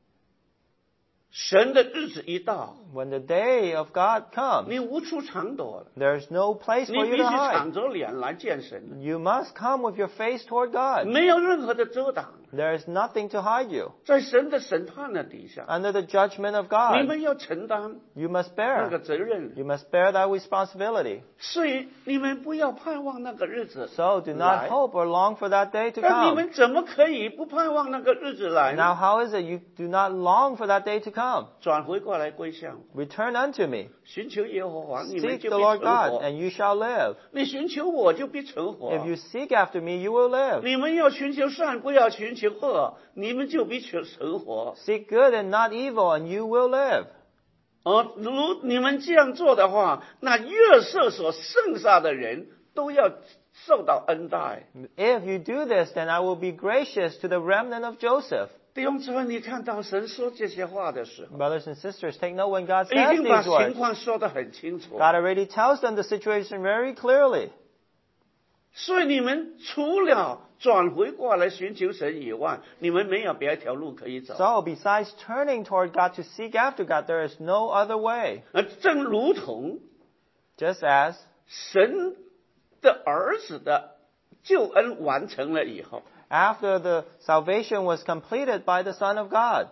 神的日子一到， When the day of God comes, 你无处藏躲了， there is no place 你 for 必 you 须 to hide. 敞着脸来见神， You must come with your face toward God. 没有任何的遮挡， There is nothing to hide you. 在神的审判的底下， Under the judgment of 你 God, 们要承担 you must 那个 bear. 责任。 You must bear that responsibility. 所以你们不要盼望那个日子 So do not 来。 hope or long for that day to 但你 come. 们怎么可以不盼望那个日子来 Now 呢？ how is it you do not long for that day to come? 转回过来归向我， Return unto me. 寻求耶和华，你们 Seek 就 the 必 Lord 存 God, 活。 and you shall live. 你寻求我就必存活。 If you seek after me, you will live. 你们要寻求善，不要寻求恶，你们就必存活。 Seek good and not evil, and you will live. 如你们这样做的话，那约瑟所剩下的人都要受到恩待。 If you do this, then I will be gracious to the remnant of Joseph. 弟兄姊妹，你看到神说这些话的时候， Brothers and sisters, take note when God 已 says 经把 these 情 words. 况说得很清楚。 God already tells them the situation very clearly. 所以你们除了转回过来寻求神以外，你们没有别一条路可以走。 So, besides turning toward God to seek after God, there is no other way. 正如同 Just as 神的儿子的救恩完成了以后， after the salvation was completed by the Son of God,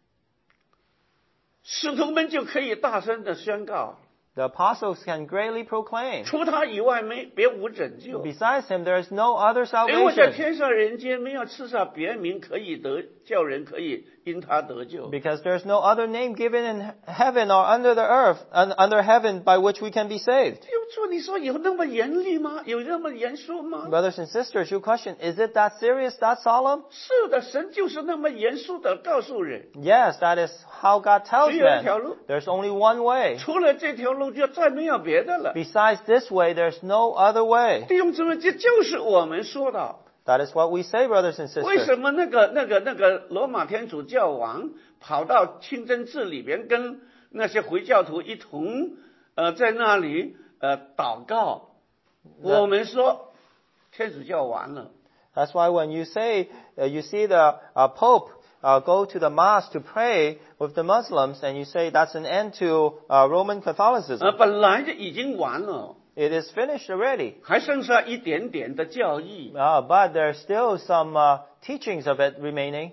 使徒们就可以大声的宣告： the apostles can greatly proclaim. 除他以外别无拯救。 Besides him, there is no other 因为在 salvation. 天上人间没有赐下别名可以叫人可以因他得救。 Because there is no other name given in heaven or under the earth, under heaven by which we can be saved. 就说你说有那么严厉吗？有那么严肃吗？ Brothers and sisters, you question, is it that serious, that solemn? 是的，神就是那么严肃的告诉人， Yes, that is how God tells 只有一条 men. 路， There's only one way. 除了这条路就再没有别的了。 Besides this way, there's no other way. 弟兄姊妹，这就是我们说的。 That is what we say, brothers and 为 sisters. 什么那个罗马天主教王跑到清真寺里边跟那些回教徒一同在那里祷告？我们说天主教完了。 That's why when you say, you see the Pope go to the mosque to pray with the Muslims, and you say that's an end to Roman Catholicism. 本来就已经完了， It is finished already. 还剩下一点点的教义。 But there's still some teachings of it remaining.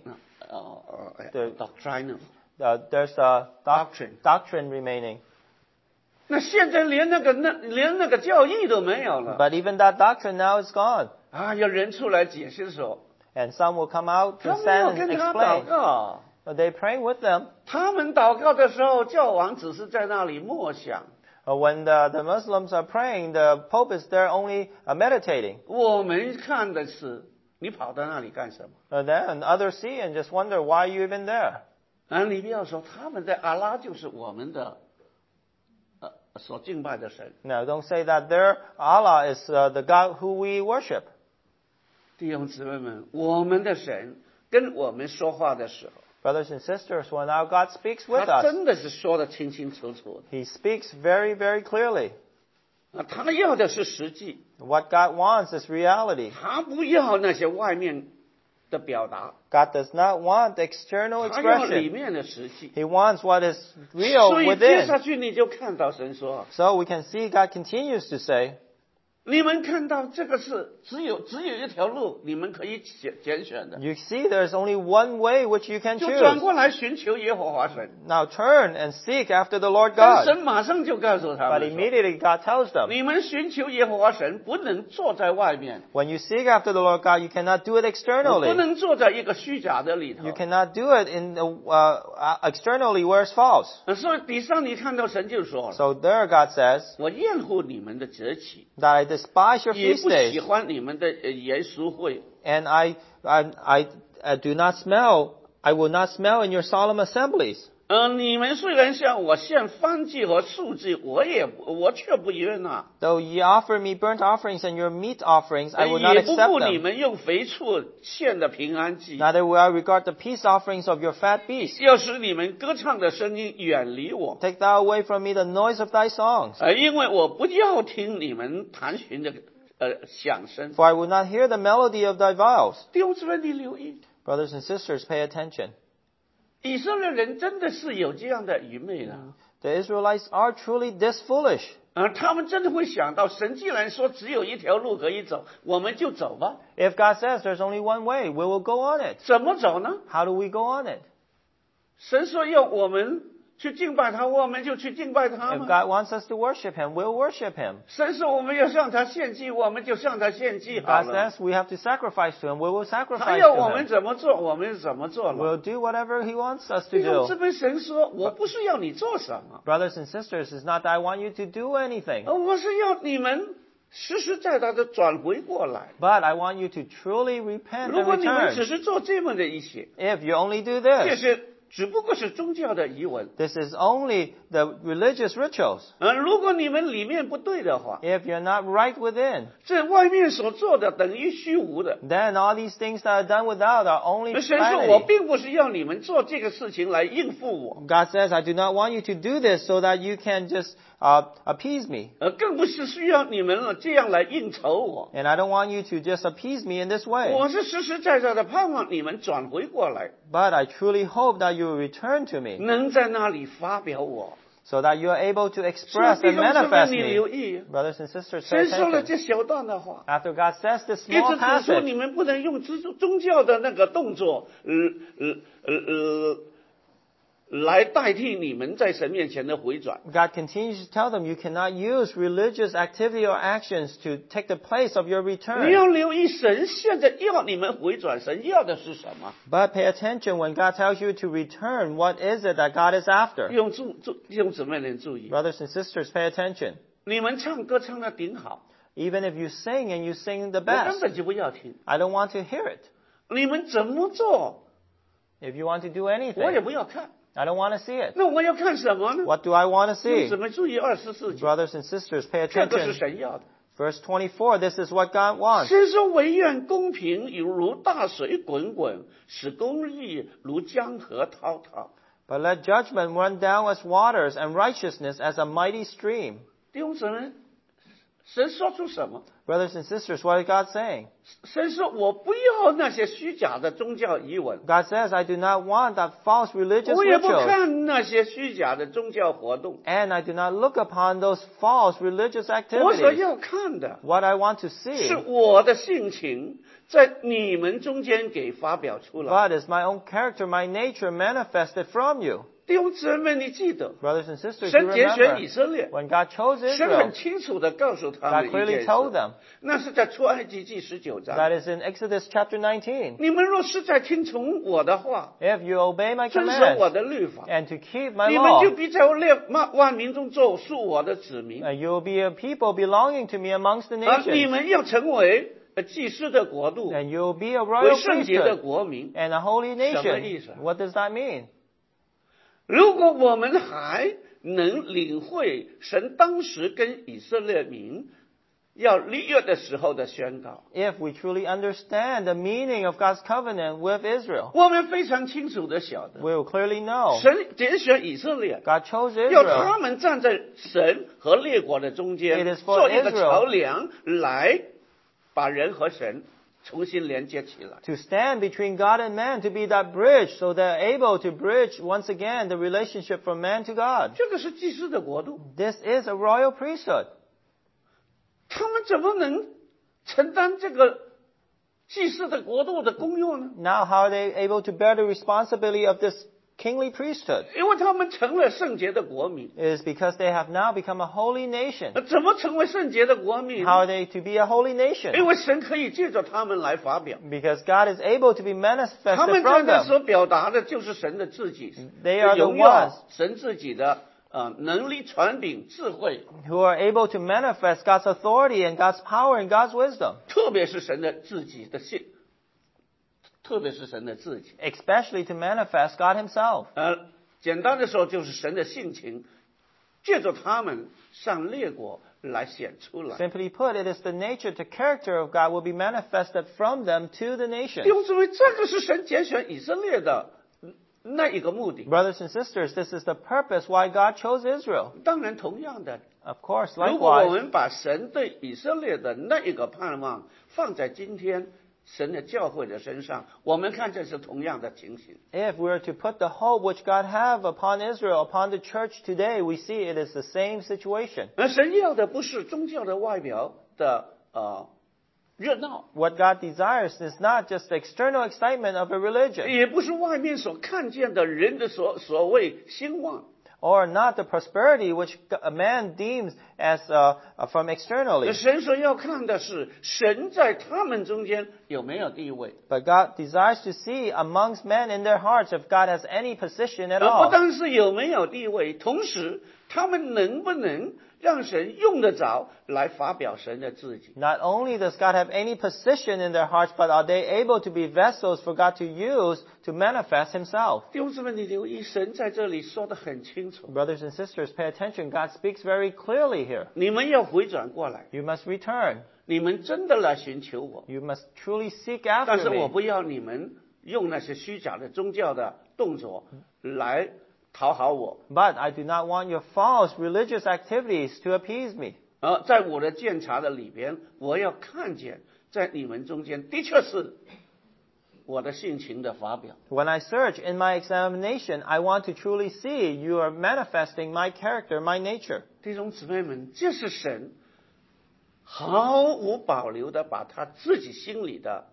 doctrine。 There's doctrine remaining. 那现在连那个教义都没有了。 But even that doctrine now is gone. 有人出来解释说， And some will come out 他 to 们要 stand 跟 and 他祷 explain. 告。 But they praying with them. 他们祷告的时候，教皇只是在那里默想。 When the Muslims are praying, the Pope is there only meditating. 我们看的是你跑到那里干什么？ Then others see and just wonder, why are you even there? 你不要说他们的阿拉就是我们的所敬拜的神。 No, don't say that their Allah is the God who we worship. 弟兄姊妹们，我们的神跟我们说话的时候， Brothers and sisters, when our God speaks with 他 us, 真的是说得清清楚楚 He speaks very, very clearly. 的。他要的是实际， What God wants is reality. 他不要那些外面的表达， God does not want external 他要里 expression. 面的实际。 He wants what is real 所以接下 within. 去你就看到神说， So we can see God continues to say, 你们看到这个是只有一条路，你们可以拣选的， you see there's only one way which you can 就转 choose. 过来寻求耶和华神。 Now turn and seek after the Lord 但 God. 神马上就告诉他 But 们说， immediately God tells them, 你们寻求耶和华神，不能坐在外面， when you seek after the Lord God, you cannot do it 不 externally. 能坐在一个虚假的里头 You。cannot do it in externally where it's false. 所以底上你看到神就说了， So there God says 我厌恶你们的节期， that I despise your 也 feast 不喜 days, 欢你们的严肃会。 and I do not smell. I will not smell in your solemn assemblies. 你们虽然向我献燔祭和素祭，我却不悦纳。 Though ye offer me burnt offerings and your meat offerings, I will not 也不 accept 顾你 them. 们用肥畜献的平安祭， Neither will I regard the peace offerings of your fat beasts. 要使你们歌唱的声音远离我。 Take thou away from me the noise of thy songs. 因为我不要听你们弹琴的响声。 For I will not hear the melody of thy viols. 弟兄姊妹，你留意， Brothers and sisters, pay attention. 以色列人真的是有这样的愚昧的。 The Israelites are truly this foolish. 他们真的会想到，神既然说只有一条路可以走，我们就走吧。 If God says there's only one way, we will go on it. 怎么走呢？ How do we go on it? 神说要我们去敬拜他，我们就去敬拜他 If 吗？ God wants us to worship Him, we'll worship Him. 神说我们要向他献祭，我们就向他献祭好 God 了。 says we have to sacrifice to Him, we will 他 sacrifice 要 to 我们 Him. 怎么做，我们怎么做了。 We'll do whatever He wants us to 弟兄姊 do. 妹，神说我不是要你做什么， Brothers and sisters, it's not that I want you to do anything, 我是要你们实实在在的转回过来。 but I want you to truly repent 如 and 果你们只 return. 是做这么的一些， If you only do 这 this, 些只不过是宗教的遗文。 this is only the religious rituals. 如果你们里面不对的话， If you're not right within, 这外面所做的等于虚无的。 then all these things that are done without are only 神说我 vanity. 并不是要你们做这个事情来应付我， God says, I do not want you to do this so that you can just appease me. 更不是需要你们这样来应酬我。 And I don't want you to just appease me in this way. 我是实实在在的盼望你们转回过来， But I truly hope that you will return to me 能在那里发表我。 so that you are able to 所以 express 弟 and 兄姊妹， manifest 你留 me. 意， Brothers and sisters, pay 神说了 attention. 这小段的话， After God says this 一 small 直指出你 passage, 们不能用宗教的那个动作，来代替你们在神面前的回转。 God continues to tell them you cannot use religious activity or actions to take the place of your 你 return. 要留意，神现在要你们回转，神要的是什么？ But pay attention when God tells you to return, what is it that God is after? 弟兄姊妹们注意， Brothers and sisters, pay attention. 你们唱歌唱的顶好， Even if you sing and you sing the 我根 best, 本就不要听。 I don't want to hear it. 你们怎么做， If you want to do 我也 anything, 不要看。 I don't want to see it. 那我要看什么呢？ What do I want to 弟兄 see? 姊妹注意24节， Brothers and sisters, pay 这个是 attention. 神要的。 Verse 24, this is what God wants. 神说：“唯愿公平如大水滚滚，使公义如江河滔滔。” But let judgment run down as waters and righteousness as a mighty stream. 弟兄姊妹，神说出什么？ Brothers and sisters, what is God saying? 神说：“我不要那些虚假的宗教仪文， God says, I do not want that false religious 我也不 rituals. 看那些虚假的宗教活动。 And I do not look upon those false religious 我所 activities. 要看的 What I want to see, 是我的性情在你们中间给发表出来。 but is my own character, my nature manifested from you. 弟兄姊妹，你记得， Brothers and sisters, you 神节选以 remember 色列， when God chose 神很 Israel, 清楚的告诉他 God 们一 clearly 件 told 事， them. 那是在出埃及记19章。 That is in Exodus chapter 19. 你们若是在听从我的话， If you obey my 遵守我 commands 的律法， and to keep my 你们就 law, 必在万民中做属我的子民， you will be a people belonging to me amongst the 而你 nations. 们要成为祭司的国度， And you will be a 为 royal 圣洁的 priesthood 国民。 and a holy 什么意思？ nation. What does that mean? 如果我们还能领会神当时跟以色列民要立约的时候的宣告， If we truly understand the meaning of God's covenant with Israel, 我们非常清楚的晓得， we will clearly know 神拣选以色列， God chose 要他 Israel 们站在神和列国的中间， It is for 做一个 Israel 桥梁，来把人和神重新连接起来。 to stand between God and man, to be that bridge, so they're able to bridge once again the relationship from man to God. 这个是祭司的国度， This is a royal priesthood. 他们怎么能承担这个祭司的国度的功用呢？ Now, how are they able to bear the responsibility of this kingly priesthood? 因为他们成了圣洁的国民。 It is because they have now become a holy nation. 怎么成为圣洁的国民？ How are they to be a holy 因 nation? 为神可以借着他们来发表， Because God is able to be 他 manifested 们在 from 那 them. 所表达的就是神的自己 They are the 荣耀 ones 神自己的能力、权柄、智慧， who are able to manifest God's authority and God's power and God's wisdom. 特别是神的自己的性，特别是神的自己。 Especially to manifest God himself. 简单的说，就是神的性情，借着他们向列国来显出来。 Simply put, it is the nature, the character of God will be manifested from them to the 弟 nations. 兄姊妹，这个是神拣选以色列的那一个目的。 Brothers and sisters, this is the purpose why God chose Israel. 当然，同样的， Of course, 如果我 likewise, 们把神对以色列的那一个盼望放在今天神的教会的身上，我们看这是同样的情形。 if we were to put the hope which God have upon Israel, upon the church today, we see it is the same situation. 而神要的不是宗教的外表的热闹， What God desires is not just the external excitement of a religion, 也不是外面所看见的人的所谓兴旺。 or not the prosperity which a man deems as from externally. 神所要看的是神在他们中间有没有地位， But God desires to see amongst men in their hearts if God has any position at 而 all. 不单是有没有地位，同时他们能不能让神用得着来发表神的自己。 Not only does God have any position in their hearts, but are they able to be vessels for God to use to manifest Himself? 弟兄姊妹，你留意，神在这里说得很清楚， Brothers and sisters, pay attention. God speaks very clearly here. 你们要回转过来， You must return. 你们真的来寻求我， You must truly seek 但 after 是我 me. 不要你们用那些虚假的宗教的动作来讨好我。 But I do not want your false religious activities to appease me. 而在我的鉴察的里边，我要看见在你们中间的确是我的性情的发表。 When I search in my examination, I want to truly see you are manifesting my character, my nature. 弟兄姊妹们，这是神毫无保留的把他自己心里的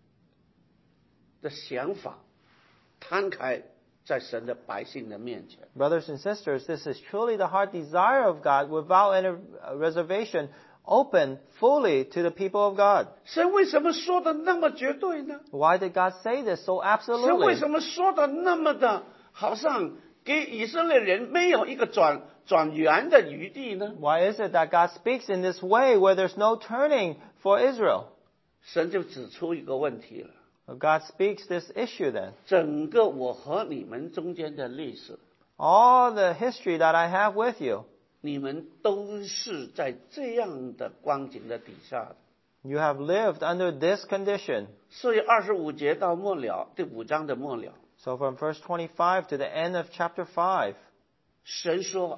想法摊开在神的百姓的面前。 Brothers and sisters, this is truly the heart desire of God without any reservation, open fully to the people of God. 神为什么说的那么绝对呢？ Why did God say this so 神为 absolutely? 什么说的那么的，好像给以色列人没有一个转圆的余地呢？ Why is it that God speaks in this way where there's no turning for Israel? 神就指出一个问题了。 God speaks this issue then. 整个我和你们中间的历史， All the history that I have with you, 你们都是在这样的光景的底下的。 you have lived under this condition. 所以25节到末了，第5章的末了， So from verse 25 to the end of chapter 5, 神说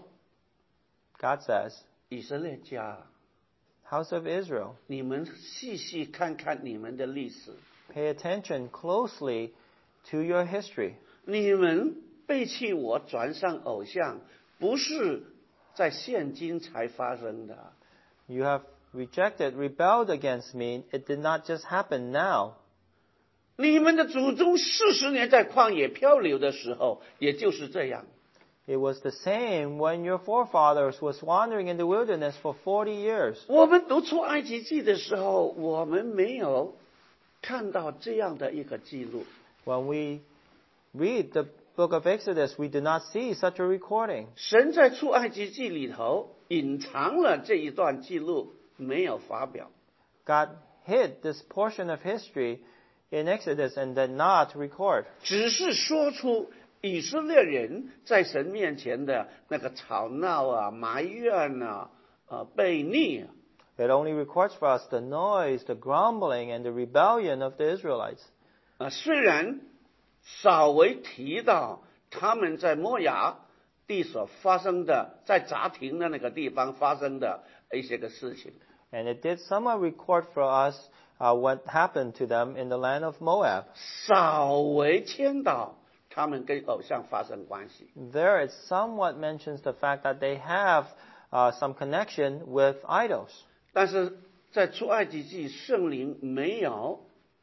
God says, 以色列家， House of Israel, 你们细细看看你们的历史， pay attention closely to your history. 你们背弃我，转向偶像，不是在现今才发生的。 You have rejected, rebelled against me. It did not just happen now. 你们的祖宗40年在旷野漂流的时候，也就是这样。 It was the same when your forefathers was wandering in the wilderness for 40 years. 我们读出埃及记的时候，我们没有看到这样的一个记录。 When we read the book of Exodus, we do not see such a recording. 神在出埃及记里头隐藏了这一段记录，没有发表。 God hid this portion of history in Exodus and did not record. 只是说出以色列人在神面前的那个吵闹啊、埋怨啊、悖逆啊。 It only records for us the noise, the grumbling, and the rebellion of the Israelites. 虽然稍微提到他们在摩押地所发生的，在杂亭的那个地方发生的一些个事情， And it did somewhat record for us what happened to them in the land of Moab. 稍微牵导他们跟偶像发生关系。 There it somewhat mentions the fact that they have some connection with idols. 但是在出埃及记，圣灵没有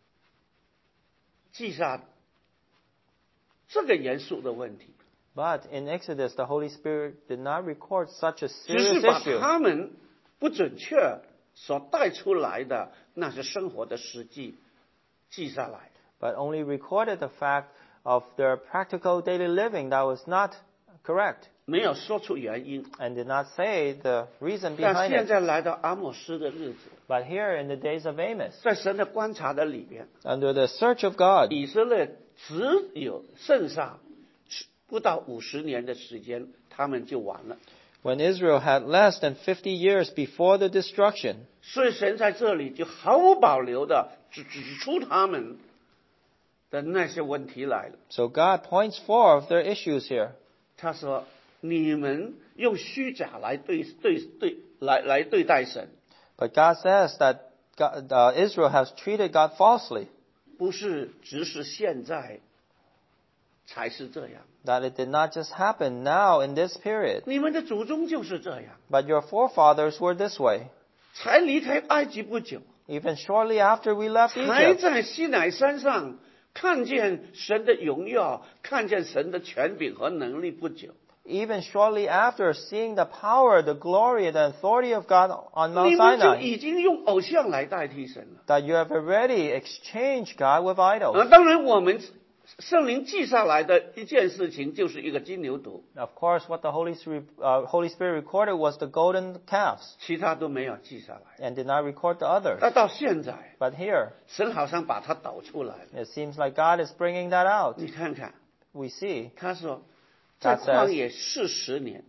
记下这个严肃的问题， But in Exodus, the Holy Spirit did not record such a 只是 serious 把 issue. 他们不准确所带出来的那些生活的实际记下来。 But only recorded the fact of their practical daily living that was not correct. 没有说出原因， And did not say the reason 但 behind 现 it. 在来到阿摩斯的日子， But here in the days of Amos, 在神的观察的里边， under the search of God, 以色列只有剩下不到50年的时间，他们就完了。 When Israel had less than 50 years before the destruction. 所以神在这里就毫无保留的指出他们的那些问题来了。 So God points forth their issues here. 他说：“你们用虚假来对待神。” But God says that Israel has treated God falsely. 不是只是现在才是这样。 That it did not just happen now in this period. 你们的祖宗就是这样。 But your forefathers were this way. 才离开埃及不久， Even shortly after we left 才 Egypt. 在西乃山上看见神的荣耀，看见神的权柄和能力不久。 Even shortly after seeing the power, the glory, the authority of God on 你 Mount 们就 Sinai. 已经用偶像来代替神了。 That you have already exchanged God with idols. 当然，我们圣灵记下来的一件事情就是一个金牛犊， Of course, what the Holy Spirit recorded was the golden calves 其他都没有记下来。 and did not record the others. 那到现在， But here, 神好像把它导出来了。 it seems like God is bringing that out. 你看看， We see 他说，在 God says- 旷野40年，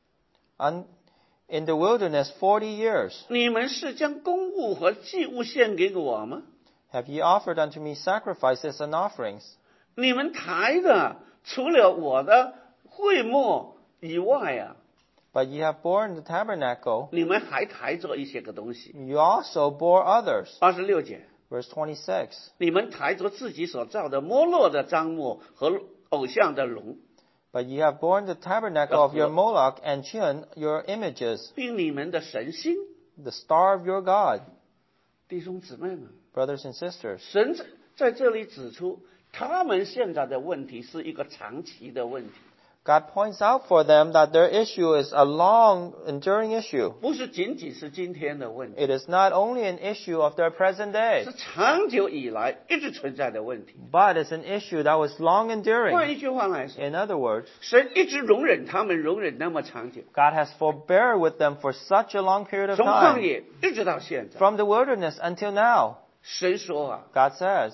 in the wilderness 40 years. 你们是将公物和祭物献给我吗？ Have ye offered unto me sacrifices and offerings? 你们抬的除了我的会幕以外啊， But ye have borne the tabernacle. 你们还抬着一些个东西。 You also bore others. 26节， Verse 26. 你们抬着自己所造的摩洛的樟木和偶像的龙， But ye have borne the tabernacle of your Moloch and Chun, your images, 并你们的神星。 the star of your God. 弟兄姊妹们， Brothers and sisters, 神在这里指出，他们现在的问题是一个长期的问题， God points out for them that their issue is a long, enduring issue. 不是仅仅是今天的问题， It is not only an issue of their present day, 是长久以来一直存在的问题。 but it's an issue that was long 换 enduring. 一句话来说， In other words, 神一直容忍他们，容忍那么长久， God has forbear with them for such a long period of 从旷 time. 野一直到现在。 From the wilderness until now, 神说啊， God says,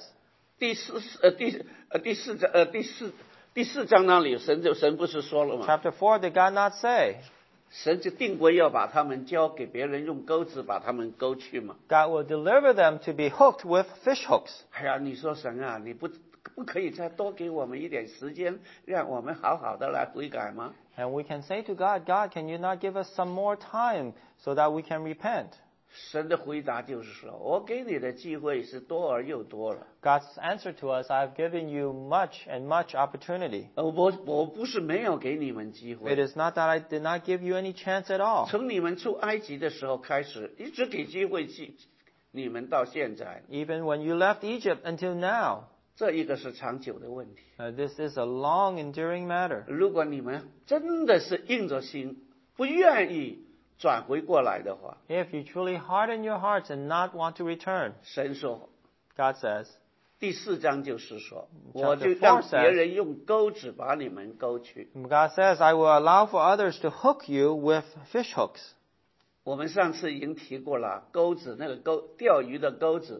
第四章那里，神不是说了吗？ chapter 4, did God not say, 神就定规要把他们交给别人，用钩子把他们勾去嘛。 God will deliver them to be hooked with fish hooks? 哎呀，你说神啊，你不可以再多给我们一点时间，让我们好好的来悔改吗？ And we can say to God, God, can you not give us some more time so that we can repent? 神的回答就是说，我给你的机会是多而又多了。 God's answer to us, I have given you much and much opportunity. 我不是没有给你们机 It 会， is not that I did not give you any chance at all. 从你们出埃及的时候开始，一直给机会你们到现在， Even when you left Egypt until now. 这一个是长久的问题。 This is a long enduring matter. 如果你们真的是硬着心，不愿意转回过来的话， If you truly harden your hearts and not want to return, 神说 God says, 第4章就是说， Chapter 我就让 4 says- 别人用钩子把你们勾去。 God says, I will allow for others to hook you with fish hooks. 我们上次已经提过了，钩子那个钓鱼的钩子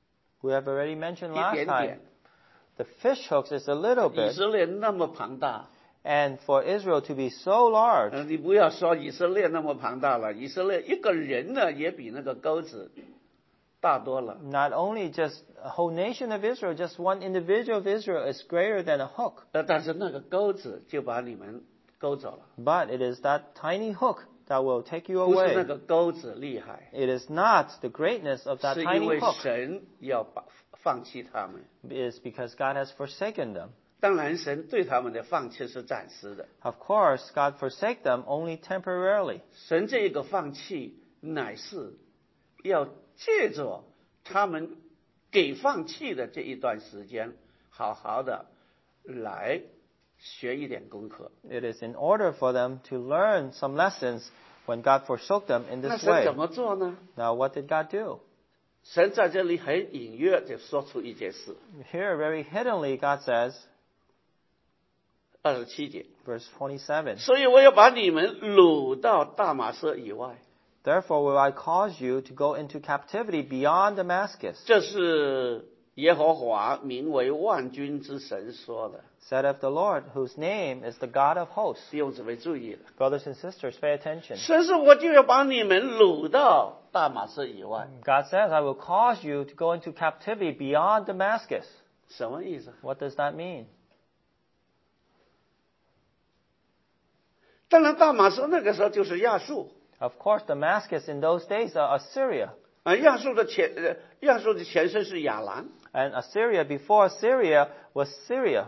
We have already mentioned 一 last 点 time. 点， The fish hooks is a little 以 bit. 色列那么庞大， And for Israel to be so large, 你不要说以色列那么庞大了，以色列一个人呢也比那个钩子大多了。 not only just a whole nation of Israel, just one individual of Israel is greater than a hook. 但是那个钩子就把你们勾走了， But it is that tiny hook that will take you 不是那 away. 个钩子厉害， It is not the greatness of that 是因 tiny 为 hook. 神要放弃他们。 It is because God has forsaken them. 当然，神对他们的放弃是暂时的， Of course, God forsake them only temporarily. 神这个放弃乃是要借着他们给放弃的这一段时间，好好的来学一点功课。 It is in order for them to learn some lessons when God forsook them in 那 this 神 way. 怎么做呢？ Now, what did God do? 神在这里很隐约地说出一件事， Here, very hiddenly, God says, 27节， verse 27, 所以我要把你们掳到大马色以外。 Therefore will I cause you to go into captivity beyond Damascus. 这是耶和华名为万军之神说的。 Said of the Lord, whose name is the God of hosts. 弟兄姊妹注意了， Brothers and sisters, pay attention. 神说我就要把你们掳到大马色以外， God says, I will cause you to go into captivity beyond Damascus. 什么意思？ What does that mean? 当然，大马色那个时候就是亚述。 Of course, Damascus in those days are Assyria. 亚述的前身是亚兰， And Assyria, before Assyria, was Syria.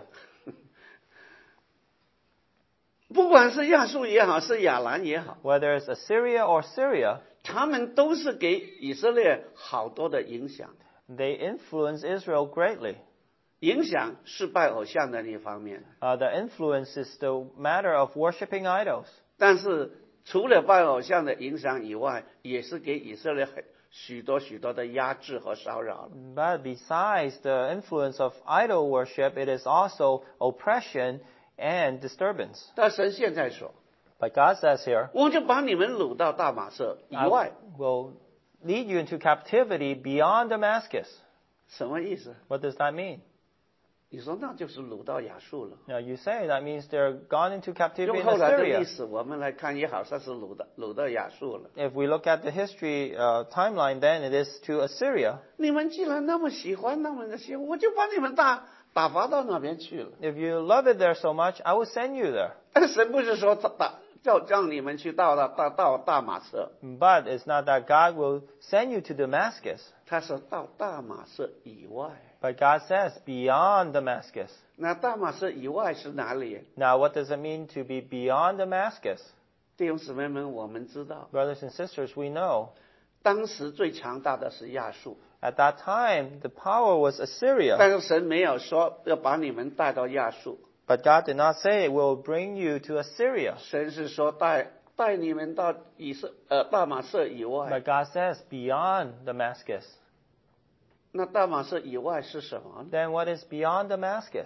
不管是亚述也好，是亚兰也好， Whether it's Assyria or Syria, 他们都是给以色列好多的影响。 they influence Israel greatly. 影响是拜偶像的那方面， The influence is the matter of worshiping idols. 但是除了拜偶像的影响以外，也是给以色列许多的压制和骚扰。 But besides the influence of idol worship, it is also oppression and disturbance. 但神现在说， But God says here, 我就把你们掳到大马色以 I 外， will lead you into captivity beyond Damascus. 什么意思？ What does that mean? 你说那就是掳到亚述了。 Now you say that means they're gone into captivity 用 in 后来的 Assyria. 历史我们来看，也好像是掳到亚述了。 If we look at the history timeline, then it is to Assyria. 你们既然那么喜欢，那么的喜欢，我就把你们打发到那边去了。 If you love it there so much, I will send you there. 但神不是说让你们去到大马色， But it's not that God will send you to Damascus. 他说到大马色以外。 But God says beyond Damascus. 那大马色以外是哪里？ Now, what does it mean to be beyond Damascus? 弟兄姊妹们，我们知道， Brothers and sisters, we know 当时最强大的是亚述， at that time the power was Assyria. 但是神没有说要把你们带到亚述， But God did not say it will bring you to Assyria. 神是说带你们到大马色以外。 But God says beyond Damascus. 那大马色以外是什么呢？ Then what is beyond Damascus?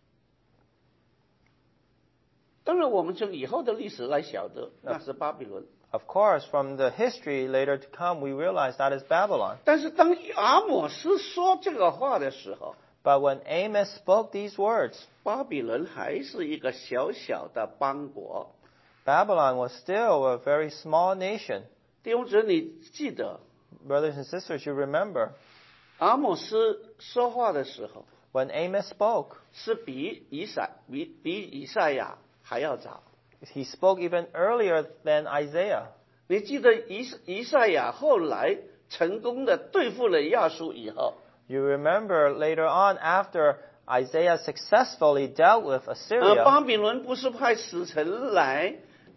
当然，我们从以后的历史来晓得，那是巴比伦。 Of course, from the history later to come, we realize that is Babylon. 但是当阿摩斯说这个话的时候， But when Amos spoke these words, 巴比伦还是一个小小的邦国。 Babylon was still a very small nation. 弟兄姊妹，你记得 Brothers and sisters, you remember, 阿摩斯说话的时候， when Amos spoke, 是比以赛亚还要早。 he spoke even earlier than Isaiah. 你记得以赛亚后来成功的对付了亚述以后， You remember later on, after Isaiah successfully dealt with 巴 Assyria, 比伦不是派使臣来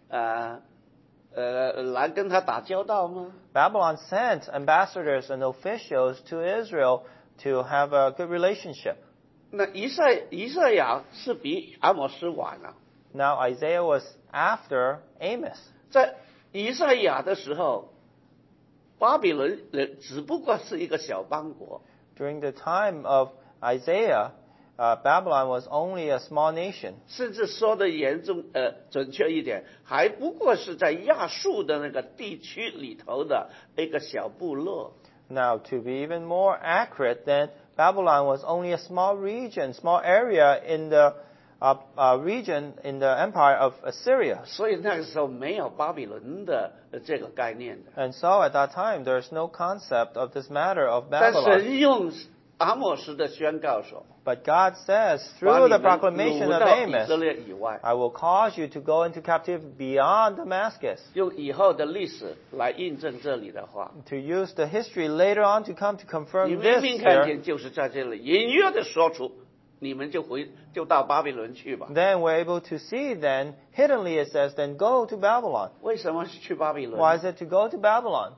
跟他打交道吗？ Babylon sent ambassadors and officials to Israel to have a good relationship. 那以赛亚是比阿摩斯晚了。 Now Isaiah was after Amos. 在以赛亚的时候，巴比伦人只不过是一个小邦国。 During the time of Isaiah, Babylon was only a small nation. 甚至说的准确一点，还不过是在亚述的那个地区里头的一个小部落。 Now, to be even more accurate, then Babylon was only a small region, small area in the region in the empire of Assyria. 所以那个时候没有巴比伦的这个概念的。 And so at that time, there's no concept of this matter of 但 Babylon. 神用阿摩斯的宣告说， But God says 把 through 你 the 们 proclamation 掳 of 到以色 Amos, 列以外， I will cause you to go into captivity beyond Damascus. 用以后的历史来印证这里的话。 To use the history later on to come to 你 confirm 明 this 明看 here, 见就是在这里隐约的说出，你们就到巴比伦去吧。 then we're able to see then, hiddenly it says, then go to Babylon. 为什么是去巴比伦？ Why is it to go to Babylon?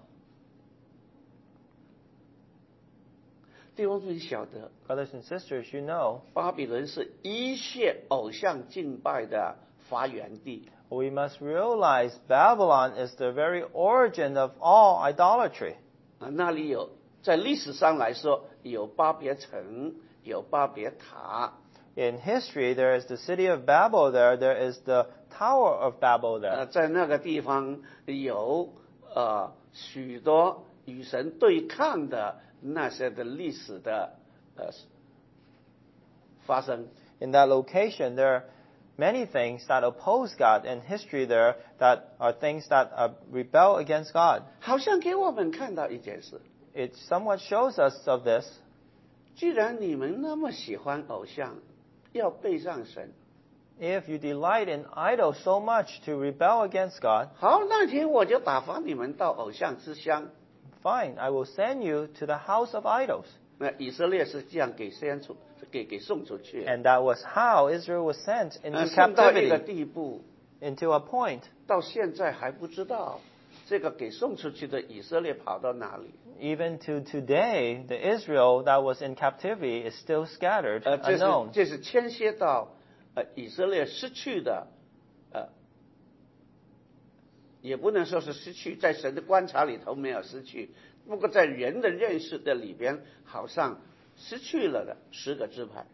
弟兄们晓得， Brothers and sisters, you know, 巴比伦是一切偶像敬拜的发源地。 we must realize Babylon is the very origin of all idolatry. 那里有，在历史上来说，有巴别城，有巴别塔。 In history, there is the city of Babel there. There is the Tower of Babel there. 在那个地方有许多与神对抗的那些的历史的发生。 In that location, there are many things that oppose God in history there that are things that rebel against God. 好像给我们看到一件事， It somewhat shows us of this. 既然你们那么喜欢偶像，要背上神， If you delight in idols so much to rebel against God, 好，那天我就打发你们到偶像之乡。 fine, I will send you to the house of idols. 那以色列是这样给送出去， And that was how Israel was sent into 送到一个 captivity, 地步， into a point. 到现在还不知道这个给送出去的以色列跑到哪里。 Even to today, the Israel that was in captivity is still scattered, unknown. 这是牵涉到以色列失去的，也不能说是失去，在神的观察里头没有失去，不过在人的认识的里边，好像失去了的10个支派。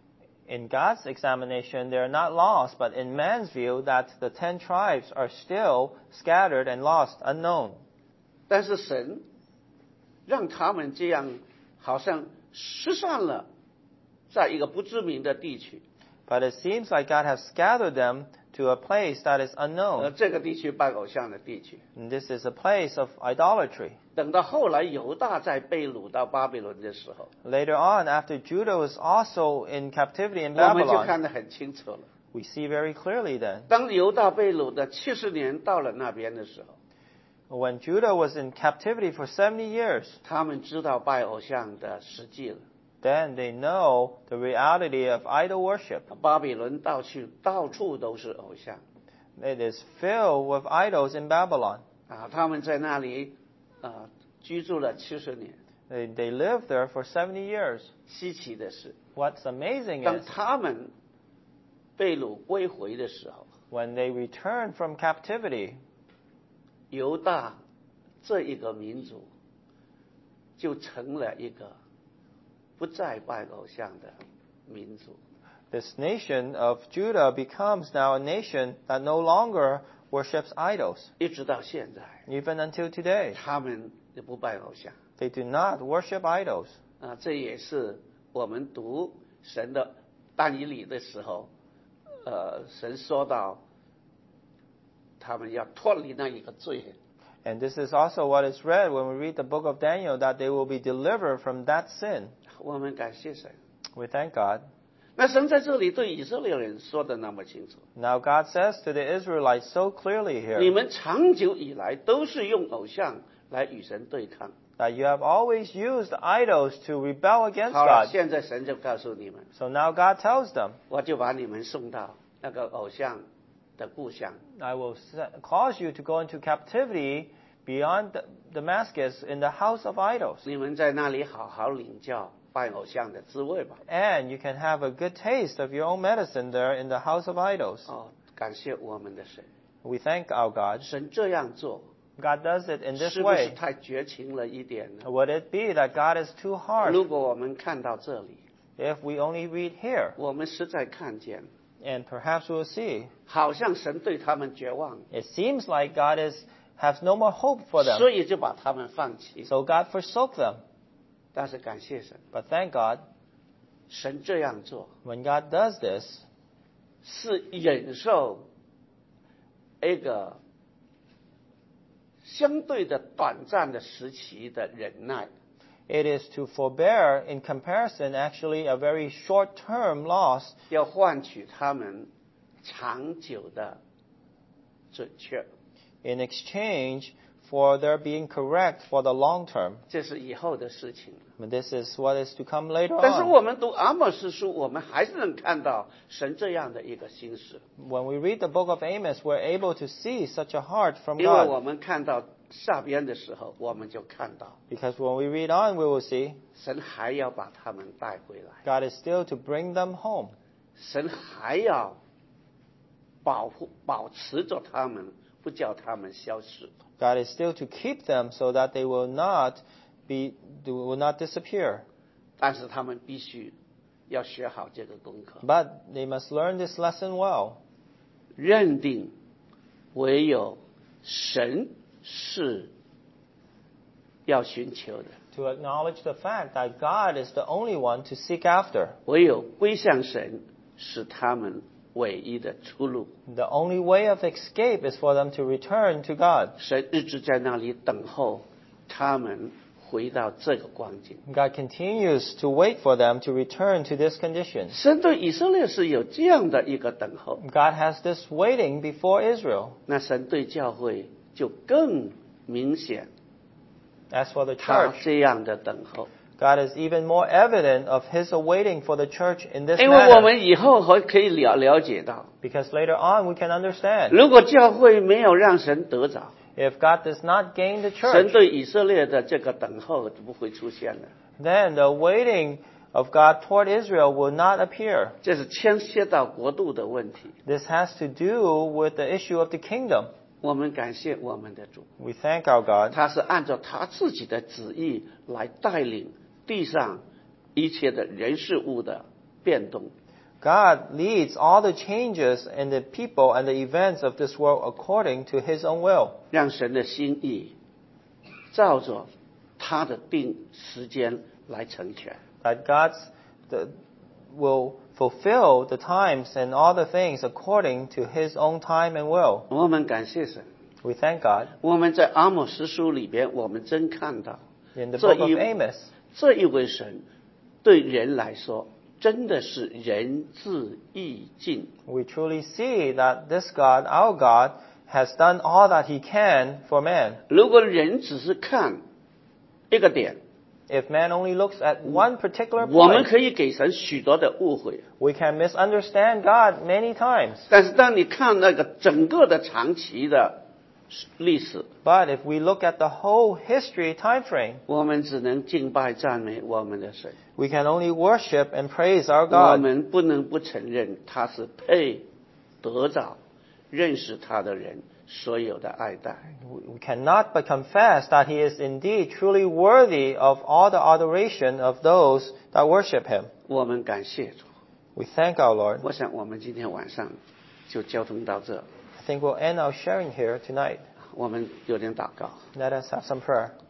In God's examination, they are not lost, but in man's view, that the 10 tribes are still scattered and lost, unknown. 但是神让他们这样，好像失散了，在一个不知名的地区。 But it seems like God has scattered them to a place that is unknown. 这个地区拜偶像的地区。 And this is a place of idolatry. 等到后来犹大在被掳到巴比伦的时候， Later on, after Judah was also in captivity in 我们就 Babylon, 看得很清楚了。 we see very clearly then. 当犹大被掳的70年到了那边的时候， When Judah was in captivity for 70 years, 他们知道拜偶像的实际了。 then they know the reality of idol worship. 巴比伦到处都是偶像 It is filled with idols in Babylon. 他们在那里居住了70年。 They lived there for 70 years. 稀奇的是， What's amazing 当 is 他们被掳归回的时候， when they return from captivity, 犹大这一个民族就成了一个不再拜偶像的民族。 this nation of Judah becomes now a nation that no longer worships idols. 一直到现在， Even until today, 他们也不拜偶像。 they do not worship idols. 这也是我们读神的但以理的时候，神说到他们要脱离那一个罪。 And this is also what is read when we read the book of Daniel, that they will be delivered from that sin. 我们感谢神。 We thank God. 那神在这里对以色列人说的那么清楚， Now God says to the Israelites so clearly 你 here 们长久以来都是用偶像来与神对抗。 that you have always used idols to rebel against 好了， God. 现在神就告诉你们， So now God tells them, 我就把你们送到那个偶像的故乡。 I will cause you to go into captivity beyond Damascus in the house of idols. 你们在那里好好领教拜偶像的滋味吧。 And you can have a good taste of your own medicine there in the house of idols. 感谢我们的神， We thank our God. 神这样做 God does it in this 是不是 way. 太绝情了一点呢？ Would it be that God is too harsh? 如果我们看到这里， If we only read here, 我们实在看见， and perhaps we'll see, 好像神对他们绝望， it seems like God has no more hope for 所 them. 以就把他们放弃。 So God forsook them. 但是感谢神， But thank God, 神这样做 when God does this, 是忍受一个相对的短暂的时期的忍耐， it is to forbear, in comparison, actually a very short-term loss 要换取他们长久的准确。 in exchange for their being correct for the long term. 这是以后的事情。 But this is what is to come later 但是 on. 我们读阿摩司书，我们还是能看到神这样的一个心思， When we read the book of Amos, we're able to see such a heart from 因为 God. 我们看到下边的时候，我们就看到 Because when we read on, we will see 神还要把他们带回来， God is still to bring them home. 神还要保持着他们，不叫他们消失。 God is still to keep them so that they will not disappear. 但是他们必须要学好这个功课， But they must learn this lesson well. 认定唯有神是要寻求的。 To acknowledge the fact that God is the only one to seek after. 唯有归向神是他们唯一的出路。 The only way of escape is for them to return to God. 神一直在那里等候他们回到这个光景。 God continues to wait for them to return to this condition. 神对以色列是有这样的一个等候， God has this waiting before Israel. 那神对教会就更明显， As for the 他 church, 这样的等候。 God is even more evident of His awaiting for the church in this 因为我 manner. 们以后还可以了解到， Because later on we can understand. 如果教会没有让神得着， If God does not gain the 神 church, 对以色列的这个等候就不会出现了。 then the waiting of God toward Israel will not appear. 这是牵涉到国度的问题。 This has to do with the issue of the kingdom. 我们感谢我们的主， We thank our God. 他是按照他自己的旨意来带领地上一切的人事物的变动。 God leads all the changes in the people and the events of this world according to His own will. 让神的心意照着他的定时间来成全。 That God will fulfill the times and all the things according to His own time and will. 我们感谢神。 We thank God. 我们在阿摩司书里边，我们真看到 In the 这 book of 一 Amos, 这一位神对人来说真的是仁至义尽。 we truly see that this God, our God, has done all that He can for man. 如果人只是看一个点， If man only looks at one particular 我们 point, 可以给神许多的误会。 we can misunderstand God many times. 但是当你看那个整个的长期的历史， But if we look at the whole history time frame, 我们只能敬拜赞美我们的神。 we can only worship and praise our 我 God. 们不能不承认他是配得着认识他的人所有的爱戴。 We cannot but confess that He is indeed truly worthy of all the adoration of those that worship Him. 我们感谢主。 We thank our Lord. 我想我们今天晚上就交通到这， I think we'll end our sharing here tonight. 我们有点祷告。 Let us have some prayer.